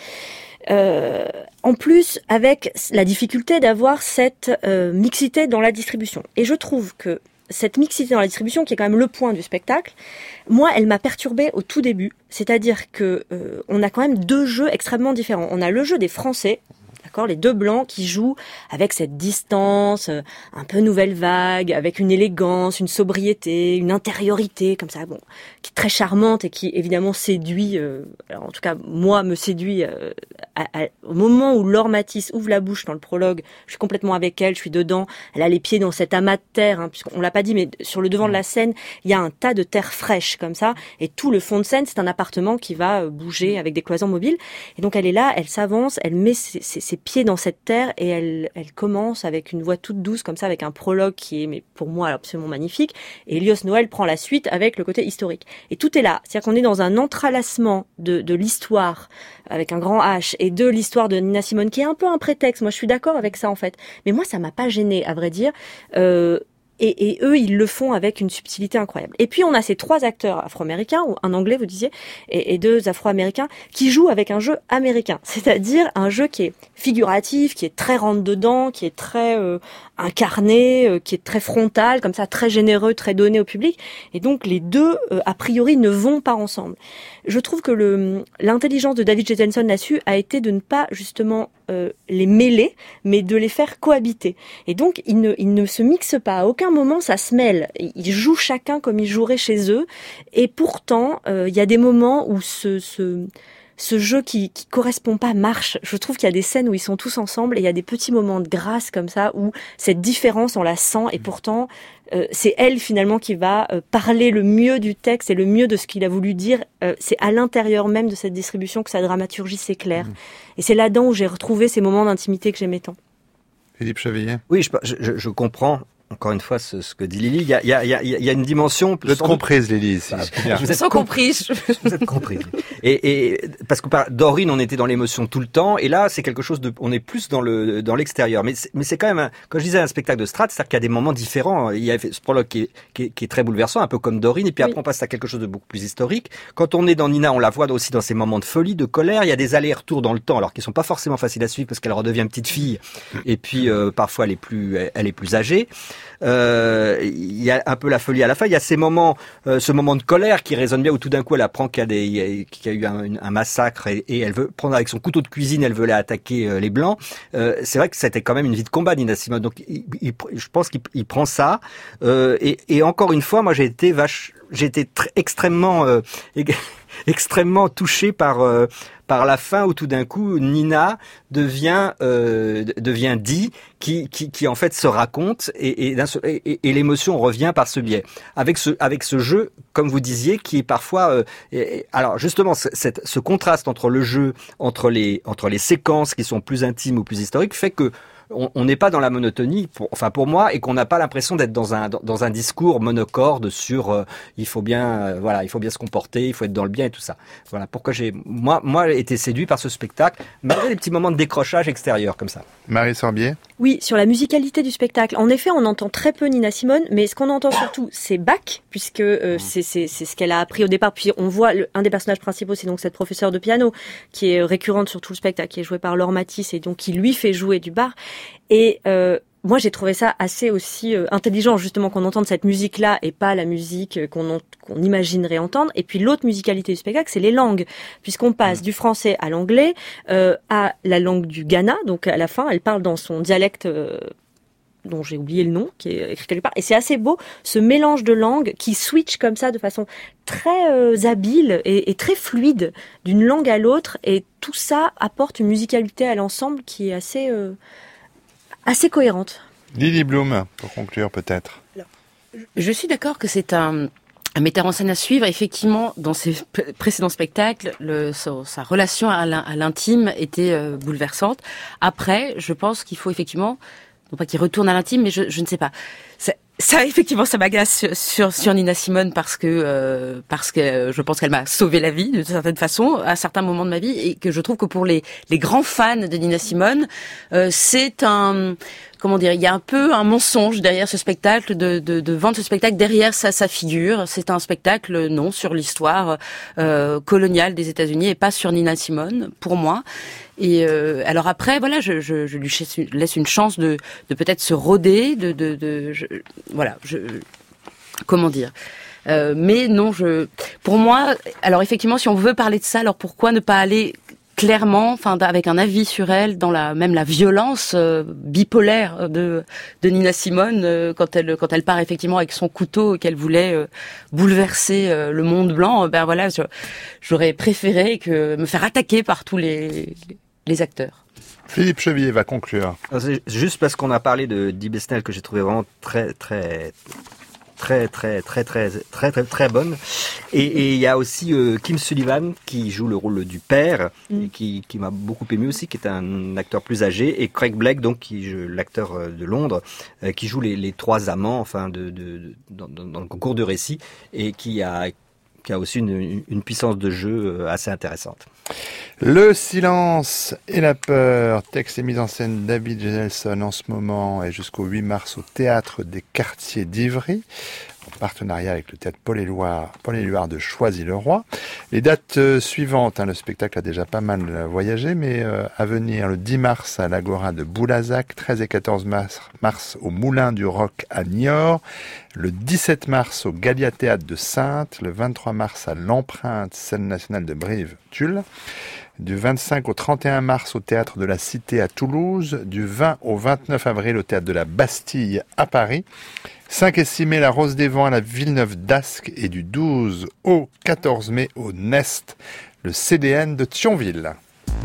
Euh, en plus, avec la difficulté d'avoir cette euh, mixité dans la distribution. Et je trouve que cette mixité dans la distribution, qui est quand même le point du spectacle, moi, elle m'a perturbée au tout début. C'est-à-dire que euh, on a quand même deux jeux extrêmement différents. On a le jeu des Français, d'accord, les deux blancs qui jouent avec cette distance, euh, un peu nouvelle vague, avec une élégance, une sobriété, une intériorité comme ça, bon, qui est très charmante et qui évidemment séduit. Euh, alors en tout cas, moi, me séduit euh, à, à, au moment où Laure Matisse ouvre la bouche dans le prologue. Je suis complètement avec elle, je suis dedans. Elle a les pieds dans cet amas de terre, hein, puisqu'on l'a pas dit, mais sur le devant de la scène, il y a un tas de terre fraîche comme ça, et tout le fond de scène, c'est un appartement qui va bouger avec des cloisons mobiles. Et donc elle est là, elle s'avance, elle met ses, ses, ses pieds dans cette terre et elle, elle commence avec une voix toute douce comme ça, avec un prologue qui est, mais pour moi, absolument magnifique. Et Elios Noël prend la suite avec le côté historique. Et tout est là. C'est-à-dire qu'on est dans un entrelacement de, de l'histoire avec un grand H et de l'histoire de Nina Simone qui est un peu un prétexte. Moi, je suis d'accord avec ça en fait. Mais moi, ça m'a pas gênée, à vrai dire. Euh, Et, et eux, ils le font avec une subtilité incroyable. Et puis, on a ces trois acteurs afro-américains, ou un anglais, vous disiez, et, et deux afro-américains, qui jouent avec un jeu américain. C'est-à-dire un jeu qui est figuratif, qui est très rentre-dedans, qui est très euh, incarné, euh, qui est très frontal, comme ça, très généreux, très donné au public. Et donc, les deux, euh, a priori, ne vont pas ensemble. Je trouve que le, l'intelligence de David Jettenson là-dessus a été de ne pas, justement, euh, les mêler, mais de les faire cohabiter. Et donc, ils ne, ils ne se mixent pas. À aucun moment, ça se mêle. Ils jouent chacun comme ils joueraient chez eux. Et pourtant, euh, il y a des moments où ce, ce, ce jeu qui, qui correspond pas marche. Je trouve qu'il y a des scènes où ils sont tous ensemble et il y a des petits moments de grâce comme ça où cette différence, on la sent et pourtant, euh, c'est elle finalement qui va euh, parler le mieux du texte et le mieux de ce qu'il a voulu dire. Euh, c'est à l'intérieur même de cette distribution que sa dramaturgie s'éclaire. Mmh. Et c'est là-dedans où j'ai retrouvé ces moments d'intimité que j'aimais tant. Philippe Chevillet. Oui, je, je, je comprends. Encore une fois, ce, ce que dit Lily, il y a, il y a, il y a, il y a une dimension. Vous êtes comprise, Lily. Si bah, vous êtes sans comprise. Vous êtes comprise. Et, et parce que par Dorine, on était dans l'émotion tout le temps, et là, c'est quelque chose de, on est plus dans le dans l'extérieur. Mais c'est, mais c'est quand même, un, quand je disais un spectacle de Strad, c'est-à-dire qu'il y a des moments différents. Il y a ce prologue qui est, qui est, qui est très bouleversant, un peu comme Dorine, et puis après oui. on passe à quelque chose de beaucoup plus historique. Quand on est dans Nina, on la voit aussi dans ces moments de folie, de colère. Il y a des allers-retours dans le temps, alors qui sont pas forcément faciles à suivre parce qu'elle redevient petite fille, et puis euh, parfois elle est plus, elle est plus âgée. Euh, il y a un peu la folie à la fin. Il y a ces moments, euh, ce moment de colère qui résonne bien où tout d'un coup elle apprend qu'il y a, des, qu'il y a eu un, un massacre et, et elle veut prendre avec son couteau de cuisine, elle veut aller attaquer euh, les blancs. Euh, c'est vrai que c'était quand même une vie de combat, Nina Simone. Donc, il, il, je pense qu'il il prend ça. Euh, et, et encore une fois, moi j'ai été vache, j'ai été très, extrêmement, euh, extrêmement touché par. Euh, par la fin où tout d'un coup Nina devient euh, devient Dee qui, qui qui en fait se raconte et et, et et l'émotion revient par ce biais avec ce avec ce jeu comme vous disiez qui est parfois euh, et, alors justement cette, ce contraste entre le jeu entre les entre les séquences qui sont plus intimes ou plus historiques fait que on n'est pas dans la monotonie, pour, enfin pour moi, et qu'on n'a pas l'impression d'être dans un dans, dans un discours monocorde sur euh, il faut bien euh, voilà il faut bien se comporter, il faut être dans le bien et tout ça. Voilà pourquoi j'ai moi moi été séduit par ce spectacle malgré les petits moments de décrochage extérieur comme ça. Marie Sorbier. Oui, sur la musicalité du spectacle. En effet, on entend très peu Nina Simone, mais ce qu'on entend surtout, c'est Bach, puisque euh, c'est c'est c'est ce qu'elle a appris au départ. Puis on voit le, un des personnages principaux, c'est donc cette professeure de piano qui est récurrente sur tout le spectacle, qui est jouée par Laure Matisse et donc qui lui fait jouer du Bach. Et euh, moi, j'ai trouvé ça assez aussi euh, intelligent, justement, qu'on entende cette musique-là et pas la musique qu'on, qu'on imaginerait entendre. Et puis l'autre musicalité du spectacle, c'est les langues, puisqu'on passe mmh. du français à l'anglais, euh, à la langue du Ghana. Donc à la fin, elle parle dans son dialecte euh, dont j'ai oublié le nom, qui est écrit quelque part. Et c'est assez beau, ce mélange de langues qui switch comme ça de façon très euh, habile et, et très fluide d'une langue à l'autre. Et tout ça apporte une musicalité à l'ensemble qui est assez... Euh, assez cohérente. Lily Bloom, pour conclure peut-être. Je suis d'accord que c'est un, un metteur en scène à suivre. Effectivement, dans ses précédents spectacles, le, sa, sa relation à l'intime était euh, bouleversante. Après, je pense qu'il faut effectivement, non pas qu'il retourne à l'intime, mais je, je ne sais pas. C'est, Ça, effectivement, ça m'agace sur, sur, sur Nina Simone parce que euh, parce que euh, je pense qu'elle m'a sauvé la vie d'une certaine façon à certains moments de ma vie, et que je trouve que pour les les grands fans de Nina Simone, euh, c'est un comment dire, il y a un peu un mensonge derrière ce spectacle, de de, de vendre ce spectacle derrière sa sa figure. C'est un spectacle non sur l'histoire euh, coloniale des États-Unis et pas sur Nina Simone pour moi. Et euh, alors après, voilà, je, je, je lui laisse une chance de, de peut-être se roder, de, de, de je, voilà, je, comment dire. Euh, mais non, je, pour moi, alors effectivement, si on veut parler de ça, alors pourquoi ne pas aller clairement, enfin, avec un avis sur elle, dans la même la violence euh, bipolaire de de Nina Simone euh, quand elle quand elle part effectivement avec son couteau et qu'elle voulait euh, bouleverser euh, le monde blanc. Ben voilà, je, j'aurais préféré que me faire attaquer par tous les les acteurs. Philippe Chevier va conclure. C'est juste parce qu'on a parlé de Dee Besnell que j'ai trouvé vraiment très très très très très très très très très bonne. Et il y a aussi euh, Kim Sullivan qui joue le rôle du père mm. et qui qui m'a beaucoup aimé aussi, qui est un acteur plus âgé, et Craig Blake donc qui joue l'acteur de Londres euh, qui joue les les trois amants enfin de de, de dans, dans le concours de récit, et qui a qui a aussi une, une puissance de jeu assez intéressante. Le silence et la peur, texte et mise en scène David Gelson en ce moment et jusqu'au huit mars au Théâtre des Quartiers d'Ivry, en partenariat avec le Théâtre Paul-Éluard, Paul-Éluard de Choisy-le-Roi. Les dates euh, suivantes, hein, le spectacle a déjà pas mal voyagé, mais euh, à venir le dix mars à l'Agora de Boulazac, treize et quatorze mars, mars au Moulin du Roc à Niort, le dix-sept mars au Gallia Théâtre de Saintes, le vingt-trois mars à l'Empreinte, scène nationale de Brive-Tulle, du vingt-cinq au trente et un mars au Théâtre de la Cité à Toulouse, du vingt au vingt-neuf avril au Théâtre de la Bastille à Paris, cinq et six mai la Rose des Vents à la Villeneuve d'Ascq, et du douze au quatorze mai au Nest, le C D N de Thionville.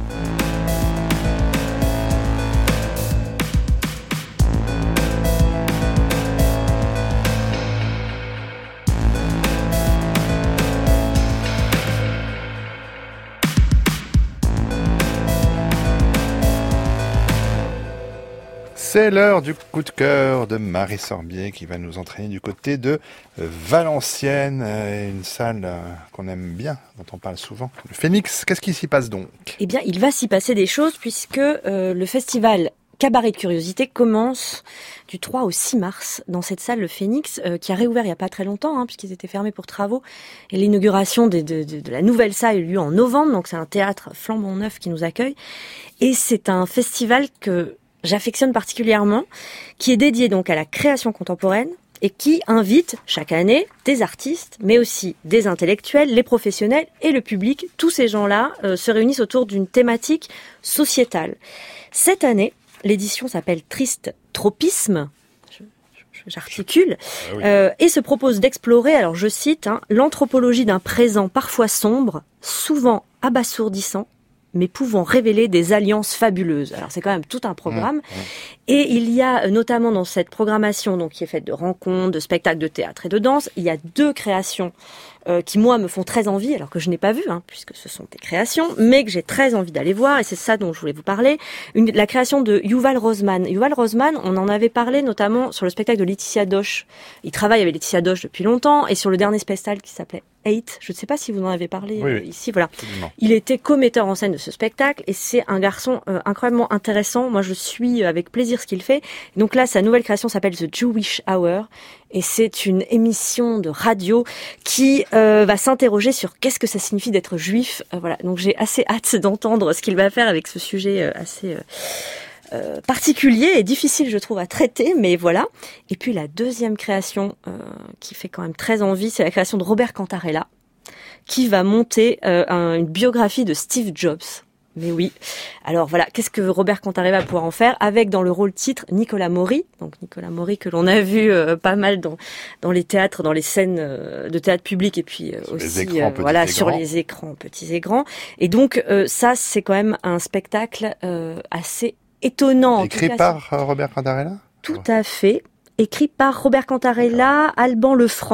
C'est l'heure du coup de cœur de Marie Sorbier qui va nous entraîner du côté de Valenciennes, une salle qu'on aime bien, dont on parle souvent. Le Phénix, qu'est-ce qui s'y passe donc ? Eh bien, il va s'y passer des choses puisque euh, le festival Cabaret de Curiosité commence du trois au six mars dans cette salle, le Phénix, euh, qui a réouvert il n'y a pas très longtemps, hein, puisqu'ils étaient fermés pour travaux. Et l'inauguration de, de, de, de la nouvelle salle a eu lieu en novembre, donc c'est un théâtre flambant neuf qui nous accueille. Et c'est un festival que j'affectionne particulièrement, qui est dédié donc à la création contemporaine et qui invite chaque année des artistes, mais aussi des intellectuels, les professionnels et le public. Tous ces gens-là euh, se réunissent autour d'une thématique sociétale. Cette année, l'édition s'appelle Triste Tropisme, je, je, j'articule, ah oui. euh, et se propose d'explorer, alors je cite, hein, l'anthropologie d'un présent parfois sombre, souvent abasourdissant, mais pouvant révéler des alliances fabuleuses. Alors c'est quand même tout un programme. Mmh, mmh. Et il y a notamment dans cette programmation, donc qui est faite de rencontres, de spectacles de théâtre et de danse, il y a deux créations euh, qui moi me font très envie, alors que je n'ai pas vu, hein, puisque ce sont des créations, mais que j'ai très envie d'aller voir, et c'est ça dont je voulais vous parler. Une, la création de Yuval Rosman. Yuval Rosman, on en avait parlé notamment sur le spectacle de Laetitia Doche. Il travaille avec Laetitia Doche depuis longtemps, et sur le dernier spectacle qui s'appelait Eight, je ne sais pas si vous en avez parlé oui, euh, oui. ici, voilà. Absolument. Il était co-metteur en scène de ce spectacle, et c'est un garçon euh, incroyablement intéressant. Moi, je suis avec plaisir ce qu'il fait. Donc là, sa nouvelle création s'appelle The Jewish Hour, et c'est une émission de radio qui euh, va s'interroger sur qu'est-ce que ça signifie d'être juif. Euh, voilà. Donc j'ai assez hâte d'entendre ce qu'il va faire avec ce sujet euh, assez euh, euh, particulier et difficile, je trouve, à traiter, mais voilà. Et puis la deuxième création euh, qui fait quand même très envie, c'est la création de Robert Cantarella, qui va monter euh, un, une biographie de Steve Jobs. Mais oui. Alors voilà, qu'est-ce que Robert Cantarella va pouvoir en faire, avec dans le rôle titre Nicolas Maury. Donc Nicolas Maury que l'on a vu euh, pas mal dans dans les théâtres, dans les scènes euh, de théâtre public, et puis euh, sur aussi les écrans, euh, voilà et sur grands. les écrans petits et grands. Et donc euh, ça c'est quand même un spectacle euh, assez étonnant. Écrit en tout cas, par euh, Robert Cantarella ? Tout à fait. Écrit par Robert Cantarella, Alban Lefranc.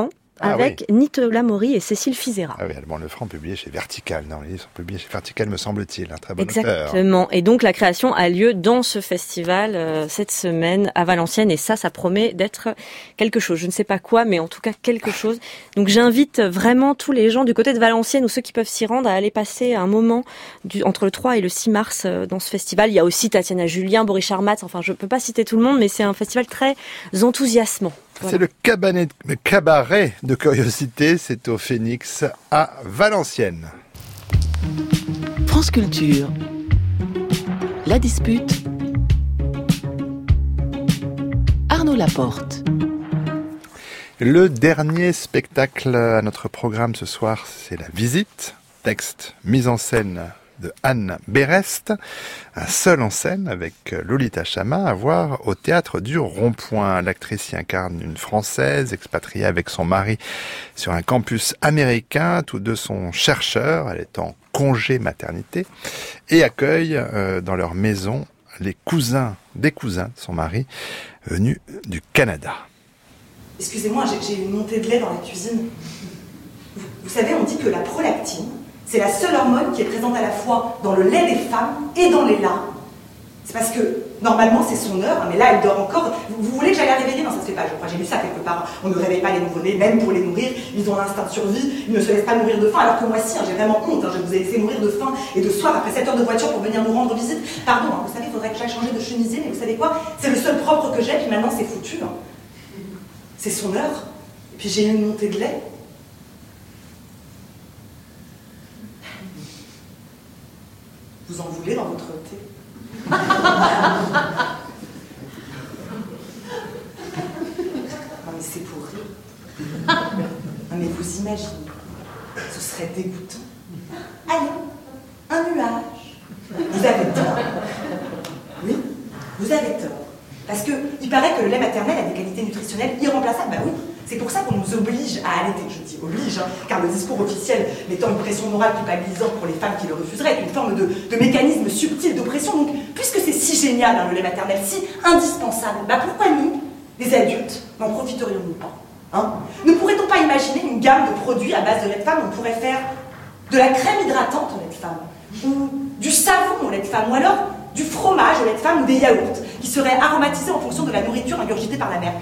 Ah avec oui. Nicolas Maury et Cécile Fizera. Ah oui, Alban Lefranc publié chez Vertical. Non, ils sont publiés chez Vertical, me semble-t-il. Un très bon auteur. Exactement. Et donc la création a lieu dans ce festival euh, cette semaine à Valenciennes. Et ça, ça promet d'être quelque chose. Je ne sais pas quoi, mais en tout cas quelque chose. Donc j'invite vraiment tous les gens du côté de Valenciennes ou ceux qui peuvent s'y rendre à aller passer un moment du, entre le trois et le six mars euh, dans ce festival. Il y a aussi Tatiana Julien, Boris Charmatz. Enfin, je peux pas citer tout le monde, mais c'est un festival très enthousiasmant. Voilà. C'est le cabaret, le cabaret de curiosité, c'est au Phénix à Valenciennes. France Culture. La dispute. Arnaud Laporte. Le dernier spectacle à notre programme ce soir, c'est La Visite, texte, mise en scène de Anne Berest, un seul en scène avec Lolita Chama à voir au Théâtre du Rond-Point. L'actrice y incarne une Française expatriée avec son mari sur un campus américain. Tous deux sont chercheurs, elle est en congé maternité, et accueille euh, dans leur maison les cousins des cousins de son mari venus du Canada. Excusez-moi, j'ai, j'ai une montée de lait dans la cuisine. Vous, vous savez, on dit que la prolactine, c'est la seule hormone qui est présente à la fois dans le lait des femmes et dans les laits. C'est parce que, normalement, c'est son heure, mais là, elle dort encore. Vous, vous voulez que j'aille la réveiller? Non, ça se fait pas, je crois. J'ai lu ça quelque part. On ne réveille pas les nouveau-nés, même pour les nourrir. Ils ont l'instinct de survie, ils ne se laissent pas mourir de faim. Alors que moi, si, hein, j'ai vraiment honte. Hein, je vous ai laissé mourir de faim et de soif après sept heures de voiture pour venir nous rendre visite. Pardon, hein, vous savez, il faudrait que j'aille changer de chemisier, mais vous savez quoi? C'est le seul propre que j'ai, puis maintenant, c'est foutu. Hein. C'est son heure. Et puis j'ai eu une montée de lait. Vous en voulez dans votre thé? Non mais c'est pour rire. Non mais vous imaginez, ce serait dégoûtant. Allez, un nuage. Vous avez tort. Oui, vous avez tort. Parce que il paraît que le lait maternel a des qualités nutritionnelles irremplaçables. Ben oui, c'est pour ça qu'on nous oblige à allaiter. Je dis oblige, hein, car le discours officiel mettant une pression morale culpabilisante pour les femmes qui le refuseraient est une forme de, de mécanisme subtil d'oppression. Donc, puisque c'est si génial, hein, le lait maternel, si indispensable, ben pourquoi nous, les adultes, n'en profiterions-nous pas, hein? Ne pourrait-on pas imaginer une gamme de produits à base de lait de femme? On pourrait faire de la crème hydratante au lait de femme, ou du savon au lait de femme, ou alors du fromage au lait de femme ou des yaourts qui seraient aromatisés en fonction de la nourriture ingurgitée par la mère.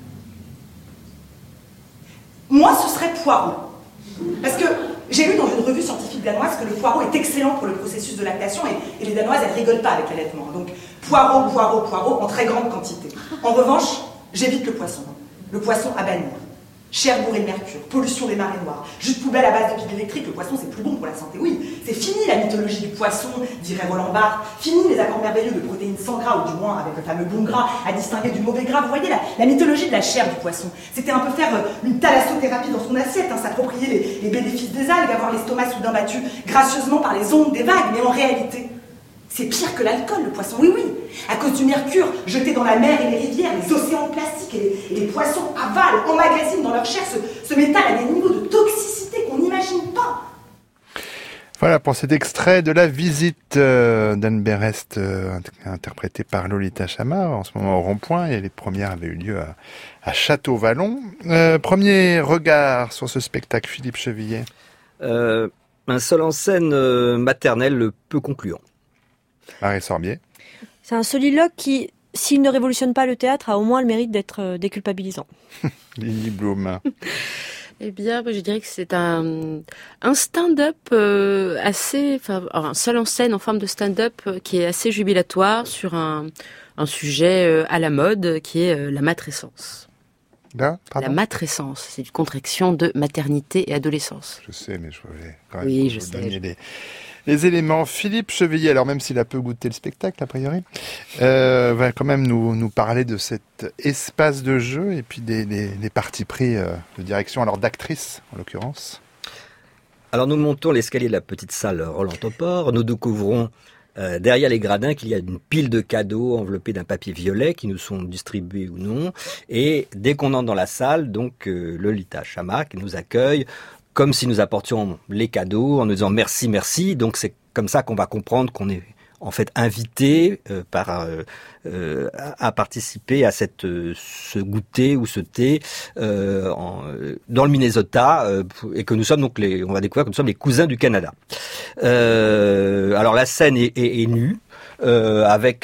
Moi, ce serait poireau. Parce que j'ai lu dans une revue scientifique danoise que le poireau est excellent pour le processus de lactation et, et les Danoises, elles rigolent pas avec l'allaitement. Donc, poireau, poireau, poireau en très grande quantité. En revanche, j'évite le poisson. Le poisson à bannir. Chair bourrée de mercure, pollution des marées noires, jus de poubelle à base de piles électriques, le poisson c'est plus bon pour la santé, oui. C'est fini la mythologie du poisson, dirait Roland Barthes, fini les accords merveilleux de protéines sans gras, ou du moins avec le fameux bon gras à distinguer du mauvais gras. Vous voyez la, la mythologie de la chair du poisson. C'était un peu faire euh, une thalassothérapie dans son assiette, hein, s'approprier les, les bénéfices des algues, avoir l'estomac soudain battu gracieusement par les ondes des vagues, mais en réalité, c'est pire que l'alcool, le poisson, oui, oui. À cause du mercure jeté dans la mer et les rivières, les océans de plastique et les, et les poissons avalent, emmagasinent dans leur chair ce, ce métal à des niveaux de toxicité qu'on n'imagine pas. Voilà pour cet extrait de La Visite euh, d'Anne Berest, euh, interprétée par Lolita Chama, en ce moment au Rond-Point, et les premières avaient eu lieu à, à Château-Vallon. Euh, premier regard sur ce spectacle, Philippe Chevillet. Euh, un seul en scène euh, maternel peu concluant. Marie Sorbier. C'est un soliloque qui, s'il ne révolutionne pas le théâtre, a au moins le mérite d'être déculpabilisant. Lily Bloom. Eh bien, je dirais que c'est un, un stand-up euh, assez, enfin, un seul en scène en forme de stand-up euh, qui est assez jubilatoire sur un, un sujet euh, à la mode qui est euh, la matrescence. Là, la matrescence, c'est une contraction de maternité et adolescence. Je sais, mais je voulais quand même oui, vous je sais, donner je... les, les éléments. Philippe Chevillet, alors même s'il a peu goûté le spectacle, a priori, euh, va quand même nous, nous parler de cet espace de jeu et puis des, des, des partis pris euh, de direction, alors d'actrice en l'occurrence. Alors nous montons l'escalier de la petite salle Roland Topor, nous découvrons Euh, derrière les gradins qu'il y a une pile de cadeaux enveloppés d'un papier violet qui nous sont distribués ou non. Et dès qu'on entre dans la salle, donc euh, Lolita Chama qui nous accueille comme si nous apportions les cadeaux en nous disant merci, merci. Donc c'est comme ça qu'on va comprendre qu'on est en fait invitée euh, par euh, euh, à participer à cette euh, ce goûter ou ce thé euh, en, dans le Minnesota euh, et que nous sommes donc les on va découvrir que nous sommes les cousins du Canada. Euh, alors la scène est, est, est nue euh, avec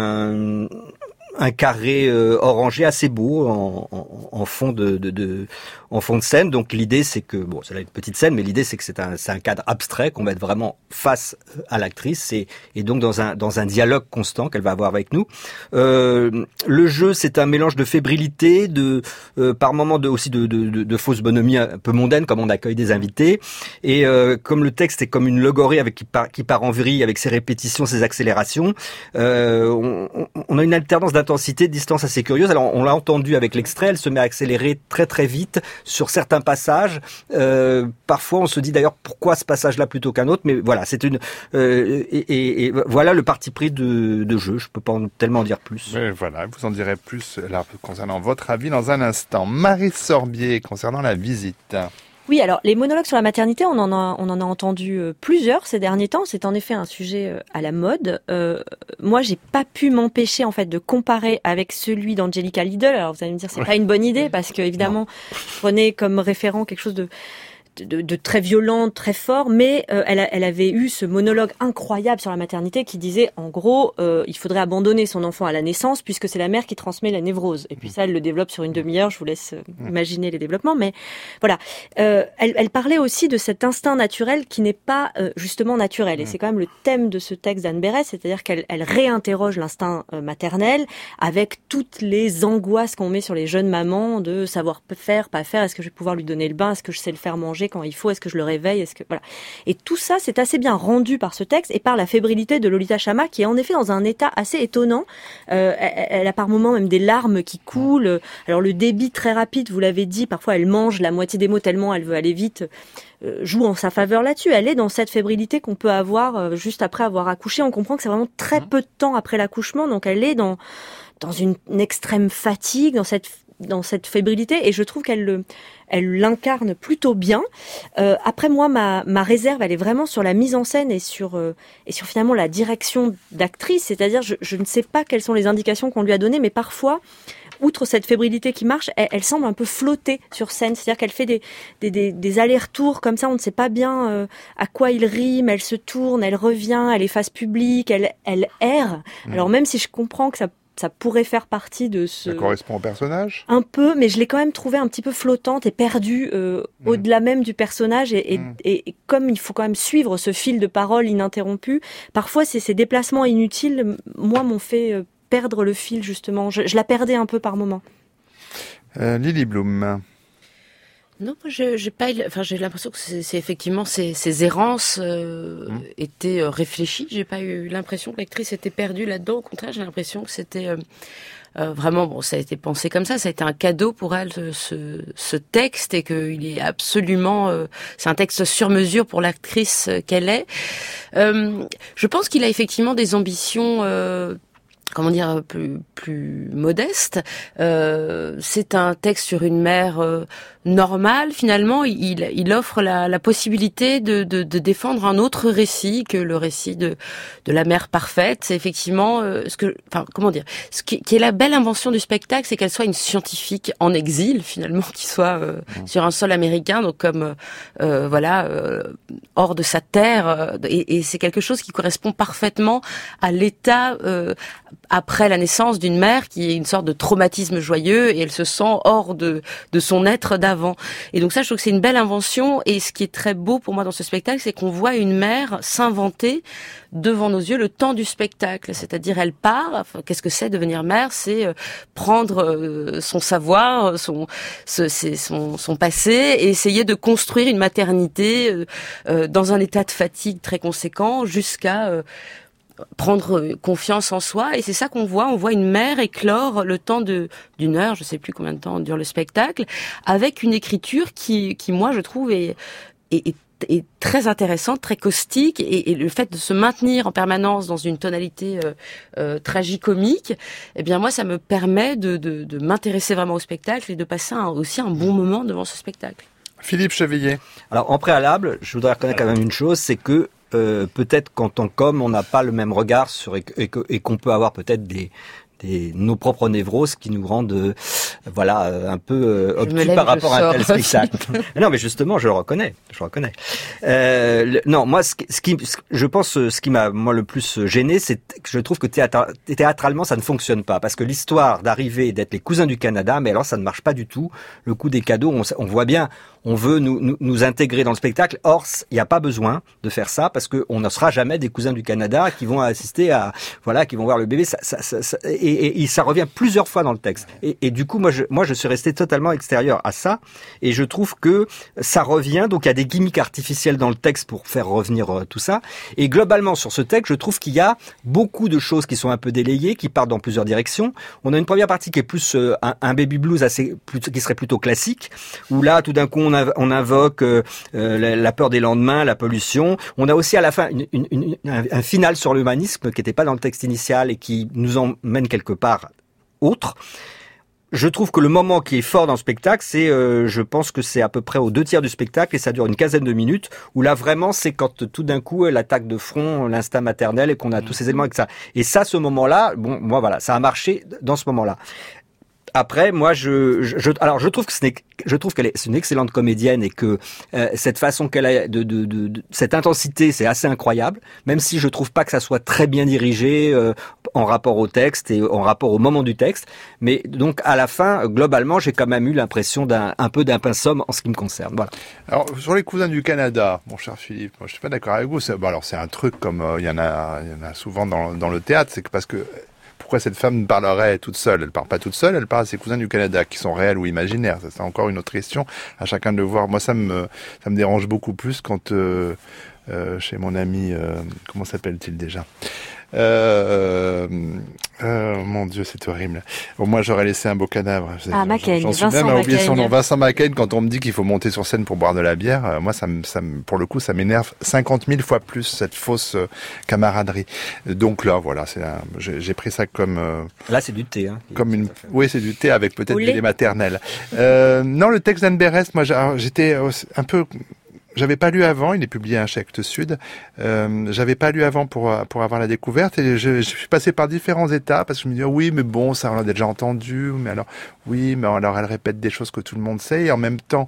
un un carré euh, orangé assez beau en, en, en fond de, de, de en fond de scène. Donc l'idée c'est que bon, c'est là une petite scène, mais l'idée c'est que c'est un c'est un cadre abstrait qu'on met vraiment face à l'actrice et, et donc dans un dans un dialogue constant qu'elle va avoir avec nous. Euh, le jeu c'est un mélange de fébrilité, de euh, par moments de aussi de, de, de, de fausse bonhomie un peu mondaine comme on accueille des invités et euh, comme le texte est comme une logorée avec qui part qui part en vrille avec ses répétitions, ses accélérations. Euh, on, on a une alternance d'intensité, de distance assez curieuse. Alors on l'a entendu avec l'extrait, elle se met à accélérer très très vite sur certains passages. Euh, parfois on se dit d'ailleurs pourquoi ce passage-là plutôt qu'un autre, mais voilà, c'est une euh, et, et, et voilà le parti pris de, de jeu. Je peux pas en, tellement en dire plus. Mais voilà, vous en direz plus là concernant votre avis dans un instant. Marie Sorbier concernant la visite. Oui, alors les monologues sur la maternité, on en a, on en a entendu euh, plusieurs ces derniers temps. C'est en effet un sujet euh, à la mode. Euh, moi, j'ai pas pu m'empêcher en fait de comparer avec celui d'Angelica Lidl. Alors vous allez me dire, c'est ouais. pas une bonne idée parce que évidemment, je prenais comme référent quelque chose de De, de très violent, très fort, mais euh, elle, a, elle avait eu ce monologue incroyable sur la maternité qui disait, en gros, euh, il faudrait abandonner son enfant à la naissance puisque c'est la mère qui transmet la névrose. Et puis ça, elle le développe sur une demi-heure, je vous laisse euh, imaginer les développements, mais voilà. Euh, elle, elle parlait aussi de cet instinct naturel qui n'est pas euh, justement naturel. Et c'est quand même le thème de ce texte d'Anne Berès, c'est-à-dire qu'elle elle réinterroge l'instinct euh, maternel avec toutes les angoisses qu'on met sur les jeunes mamans de savoir faire, pas faire, est-ce que je vais pouvoir lui donner le bain, est-ce que je sais le faire manger quand il faut, est-ce que je le réveille, est-ce que voilà. Et tout ça, c'est assez bien rendu par ce texte et par la fébrilité de Lolita Chama, qui est en effet dans un état assez étonnant. Euh, elle, elle a par moments même des larmes qui coulent. Alors le débit très rapide, vous l'avez dit, parfois elle mange la moitié des mots tellement elle veut aller vite. Euh, joue en sa faveur là-dessus. Elle est dans cette fébrilité qu'on peut avoir euh, juste après avoir accouché. On comprend que c'est vraiment très peu de temps après l'accouchement, donc elle est dans dans une, une extrême fatigue, dans cette dans cette fébrilité, et je trouve qu'elle le, elle l'incarne plutôt bien. Euh, après moi, ma, ma réserve, elle est vraiment sur la mise en scène et sur, euh, et sur finalement la direction d'actrice, c'est-à-dire je, je ne sais pas quelles sont les indications qu'on lui a données, mais parfois, outre cette fébrilité qui marche, elle, elle semble un peu flotter sur scène, c'est-à-dire qu'elle fait des, des, des, des allers-retours comme ça, on ne sait pas bien euh, à quoi il rime, elle se tourne, elle revient, elle est face publique, elle, elle erre. Mmh. Alors même si je comprends que ça ça pourrait faire partie de ce... Ça correspond au personnage ? Un peu, mais je l'ai quand même trouvée un petit peu flottante et perdue euh, mmh. au-delà même du personnage. Et, et, mmh. et, et comme il faut quand même suivre ce fil de parole ininterrompu, parfois ces, ces déplacements inutiles, moi, m'ont fait euh, perdre le fil, justement. Je, je la perdais un peu par moments. Euh, Lily Bloom. Non, moi, je, j'ai pas, enfin, j'ai l'impression que c'est, c'est effectivement ces, ces errances euh, mmh. étaient euh, réfléchies. J'ai pas eu l'impression que l'actrice était perdue là-dedans. Au contraire, j'ai l'impression que c'était euh, euh, vraiment bon. Ça a été pensé comme ça. Ça a été un cadeau pour elle ce, ce texte et qu'il est absolument. Euh, c'est un texte sur mesure pour l'actrice qu'elle est. Euh, je pense qu'il a effectivement des ambitions. Euh, comment dire, plus, plus modeste. Euh, c'est un texte sur une mère euh, normale, finalement. Il, il offre la, la possibilité de, de, de défendre un autre récit que le récit de, de la mère parfaite. C'est effectivement euh, ce que, enfin, comment dire, ce qui, qui est la belle invention du spectacle, c'est qu'elle soit une scientifique en exil, finalement, qui soit euh, mmh. sur un sol américain, donc comme, euh, voilà, euh, hors de sa terre. Euh, et, et c'est quelque chose qui correspond parfaitement à l'état euh, après la naissance d'une mère qui est une sorte de traumatisme joyeux et elle se sent hors de, de son être d'avant. Et donc ça, je trouve que c'est une belle invention et ce qui est très beau pour moi dans ce spectacle, c'est qu'on voit une mère s'inventer devant nos yeux le temps du spectacle. C'est-à-dire, elle part, enfin, qu'est-ce que c'est devenir mère? C'est euh, prendre euh, son savoir, son, ce, c'est son, son passé et essayer de construire une maternité euh, euh, dans un état de fatigue très conséquent jusqu'à... Euh, prendre confiance en soi, et c'est ça qu'on voit. On voit une mère éclore le temps de d'une heure, je sais plus combien de temps dure le spectacle, avec une écriture qui, qui moi, je trouve, est, est, est est très intéressante, très caustique, et, et le fait de se maintenir en permanence dans une tonalité euh, euh, tragicomique, eh bien moi ça me permet de, de, de m'intéresser vraiment au spectacle et de passer un, aussi un bon moment devant ce spectacle. Philippe Chevillier. Alors en préalable, je voudrais reconnaître quand même une chose, c'est que euh, peut-être qu'en tant qu'homme, on n'a pas le même regard sur et, et, et qu'on peut avoir peut-être des Des, nos propres névroses qui nous rendent euh, voilà euh, un peu euh, obtus par rapport à un tel spectacle. Non, mais justement, je le reconnais, je le reconnais. Euh, le, non, moi, ce, ce qui, ce, je pense, ce qui m'a moi le plus gêné, c'est que je trouve que théâtre, théâtralement, ça ne fonctionne pas, parce que l'histoire d'arriver et d'être les cousins du Canada, mais alors ça ne marche pas du tout. Le coup des cadeaux, on, on voit bien. On veut nous, nous, nous intégrer dans le spectacle. Or, il n'y a pas besoin de faire ça parce que on ne sera jamais des cousins du Canada qui vont assister à, voilà, qui vont voir le bébé. Ça, ça, ça, ça, et, et, et ça revient plusieurs fois dans le texte. Et, et du coup, moi, je, moi, je suis resté totalement extérieur à ça. Et je trouve que ça revient. Donc, il y a des gimmicks artificiels dans le texte pour faire revenir euh, tout ça. Et globalement, sur ce texte, je trouve qu'il y a beaucoup de choses qui sont un peu délayées, qui partent dans plusieurs directions. On a une première partie qui est plus euh, un, un baby blues assez, plus, qui serait plutôt classique, où là, tout d'un coup, on On, on invoque euh, la, la peur des lendemains, la pollution. On a aussi à la fin une, une, une, un, un final sur l'humanisme qui n'était pas dans le texte initial et qui nous emmène quelque part autre. Je trouve que le moment qui est fort dans le spectacle, c'est, euh, je pense que c'est à peu près aux deux tiers du spectacle et ça dure une quinzaine de minutes, où là vraiment c'est quand tout d'un coup l'attaque de front, l'instinct maternel et qu'on a tous ces éléments avec ça. Et ça, ce moment-là, bon, moi voilà, ça a marché dans ce moment-là. Après, moi, je, je, alors je trouve que ce n'est, je trouve qu'elle est, c'est une excellente comédienne et que euh, cette façon qu'elle a de, de, de, de cette intensité, c'est assez incroyable. Même si je trouve pas que ça soit très bien dirigé euh, en rapport au texte et en rapport au moment du texte. Mais donc à la fin, globalement, j'ai quand même eu l'impression d'un un peu d'un pinceau en ce qui me concerne. Voilà. Alors sur les cousins du Canada, mon cher Philippe, moi je suis pas d'accord avec vous. C'est, bon, alors c'est un truc comme il euh, y en a, il y en a souvent dans dans le théâtre, c'est que parce que pourquoi cette femme parlerait toute seule? Elle parle pas toute seule, elle parle à ses cousins du Canada, qui sont réels ou imaginaires. Ça, c'est encore une autre question. À chacun de le voir. Moi, ça me, ça me dérange beaucoup plus quand, euh, euh, chez mon ami, euh, comment s'appelle-t-il déjà? Euh, euh, mon Dieu, c'est horrible. Bon, moi, j'aurais laissé un beau cadavre. Ah, McCain, J'en suis Vincent même à oublier son nom. McCain. Vincent McCain, quand on me dit qu'il faut monter sur scène pour boire de la bière, euh, moi, ça me, ça me, pour le coup, ça m'énerve cinquante mille fois plus, cette fausse euh, camaraderie. Donc là, voilà, c'est un, j'ai, j'ai pris ça comme... Euh, là, c'est du thé. Hein, comme une, oui, c'est du thé avec peut-être Au du lait. lait maternel. Euh, non, le texte d'Anne Berest, moi, j'ai- alors, j'étais un peu... J'avais pas lu avant, il est publié à Actes Sud. Euh, j'avais pas lu avant pour pour avoir la découverte et je, je suis passé par différents états parce que je me disais oui mais bon ça on l'a déjà entendu mais alors oui mais alors elle répète des choses que tout le monde sait et en même temps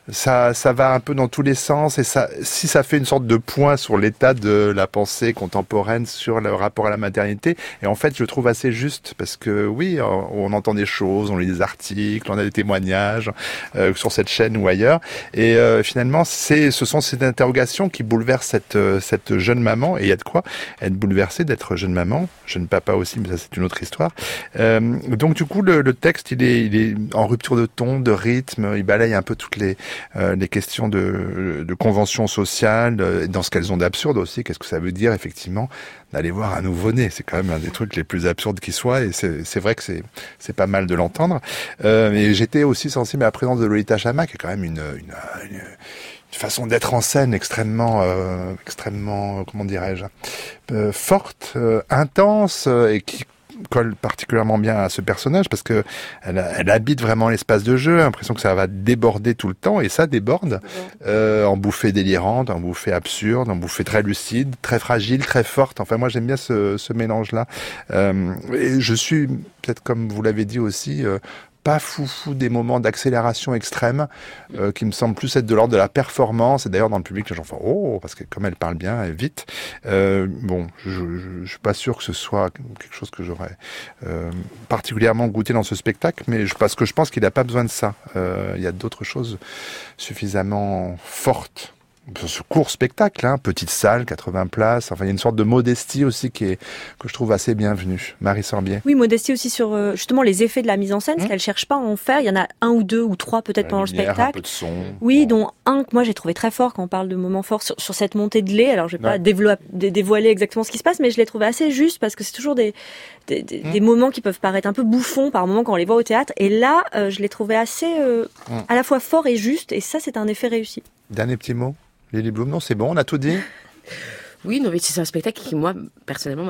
ça ça va un peu dans tous les sens et ça si ça fait une sorte de point sur l'état de la pensée contemporaine sur le rapport à la maternité et en fait je le trouve assez juste parce que oui on, on entend des choses, on lit des articles, on a des témoignages euh, sur cette chaîne ou ailleurs et euh, finalement c'est ce sont ces interrogations qui bouleversent cette, euh, cette jeune maman, et il y a de quoi être bouleversé d'être jeune maman, jeune papa aussi, mais ça c'est une autre histoire. Euh, donc du coup, le, le texte, il est, il est en rupture de ton, de rythme, il balaye un peu toutes les, euh, les questions de, de conventions sociales, euh, dans ce qu'elles ont d'absurde aussi, qu'est-ce que ça veut dire effectivement d'aller voir un nouveau-né, c'est quand même un des trucs les plus absurdes qui soient, et c'est, c'est vrai que c'est, c'est pas mal de l'entendre. Euh, et j'étais aussi sensible à la présence de Lolita Chama, qui est quand même une, une, une une façon d'être en scène extrêmement, euh, extrêmement, comment dirais-je, euh, forte, euh, intense, euh, et qui colle particulièrement bien à ce personnage parce que elle, elle habite vraiment l'espace de jeu, l'impression que ça va déborder tout le temps et ça déborde euh, en bouffée délirante, en bouffée absurde, en bouffée très lucide, très fragile, très forte. Enfin moi j'aime bien ce, ce mélange-là. Euh, et je suis peut-être comme vous l'avez dit aussi. Euh, pas foufou des moments d'accélération extrême euh, qui me semblent plus être de l'ordre de la performance et d'ailleurs dans le public les gens font oh parce que comme elle parle bien et vite euh, bon je, je, je suis pas sûr que ce soit quelque chose que j'aurais euh, particulièrement goûté dans ce spectacle mais je, parce que je pense qu'il n'a pas besoin de ça euh, il y a d'autres choses suffisamment fortes. Ce court spectacle, hein, petite salle, quatre-vingts places. Enfin, il y a une sorte de modestie aussi qui est que je trouve assez bienvenue. Marie Sorbier. Oui, modestie aussi sur euh, justement les effets de la mise en scène, mmh. parce qu'elle cherche pas à en faire. Il y en a un ou deux ou trois peut-être la pendant lumière, le spectacle. Un peu de son. Oui, dont un que moi j'ai trouvé très fort quand on parle de moments forts sur, sur cette montée de lait. Alors je vais pas ouais. développer, dé, dévoiler exactement ce qui se passe, mais je l'ai trouvé assez juste parce que c'est toujours des des, des, mmh. des moments qui peuvent paraître un peu bouffons par moments quand on les voit au théâtre. Et là, euh, je l'ai trouvé assez euh, mmh. à la fois fort et juste. Et ça, c'est un effet réussi. Dernier petit mot. Lily Bloom, non, c'est bon, on a tout dit. Oui, non, mais c'est un spectacle qui, moi, personnellement, m'a fait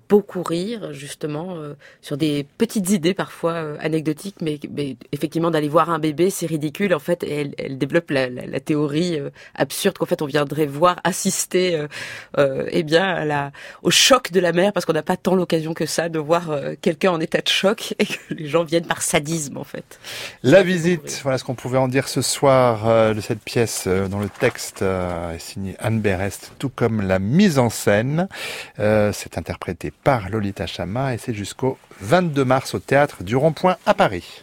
beaucoup rire, justement, euh, sur des petites idées parfois euh, anecdotiques, mais, mais effectivement, d'aller voir un bébé, c'est ridicule. En fait, elle, elle développe la, la, la théorie euh, absurde qu'en fait, on viendrait voir, assister euh, euh, eh bien, à la, au choc de la mère, parce qu'on n'a pas tant l'occasion que ça de voir euh, quelqu'un en état de choc et que les gens viennent par sadisme, en fait. La visite, voilà ce qu'on pouvait en dire ce soir euh, de cette pièce euh, dont le texte euh, est signé Anne Berest, tout comme la mise en scène. Euh, c'est interprété par Lolita Chama et c'est jusqu'au vingt-deux mars au Théâtre du Rond-Point à Paris.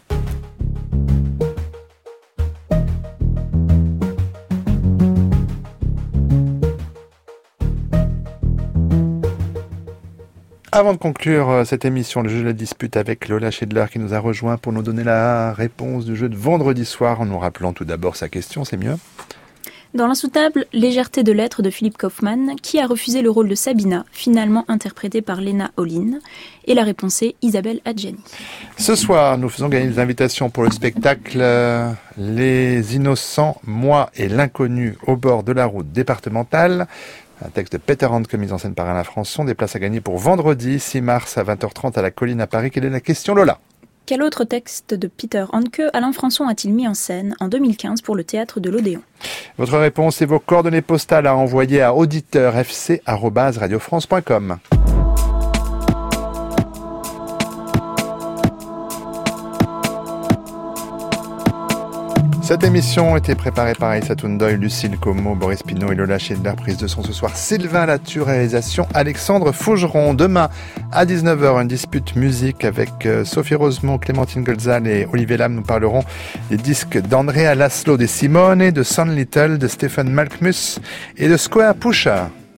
Avant de conclure cette émission, le jeu de la dispute avec Lola Schedler qui nous a rejoint pour nous donner la réponse du jeu de vendredi soir en nous rappelant tout d'abord sa question, c'est mieux ? Dans l'insoutenable légèreté de l'être de Philippe Kaufman, qui a refusé le rôle de Sabina, finalement interprété par Lena Olin ? Et la réponse est Isabelle Adjani. Ce soir, nous faisons gagner des invitations pour le spectacle euh, Les Innocents, moi et l'inconnu au bord de la route départementale. Un texte de Peter Handke mis en scène par Alain Françon. Des places à gagner pour vendredi six mars à vingt heures trente à la Colline à Paris. Quelle est la question, Lola ? Quel autre texte de Peter Handke Alain Françon a-t-il mis en scène en deux mille quinze pour le théâtre de l'Odéon ? Votre réponse et vos coordonnées postales à envoyer à auditeur f c arobase radio france point com. Cette émission a été préparée par Aïssa Toundoy, Lucille Como, Boris Pinot et Lola Schedler. Prise de son ce soir, Sylvain Latu, réalisation Alexandre Faugeron. Demain, à dix-neuf heures, une dispute musique avec Sophie Rosemont, Clémentine Golzal et Olivier Lam. Nous parlerons des disques d'Andrea Laszlo, des Simone, de Son Little, de Stephen Malkmus et de Square Pusher.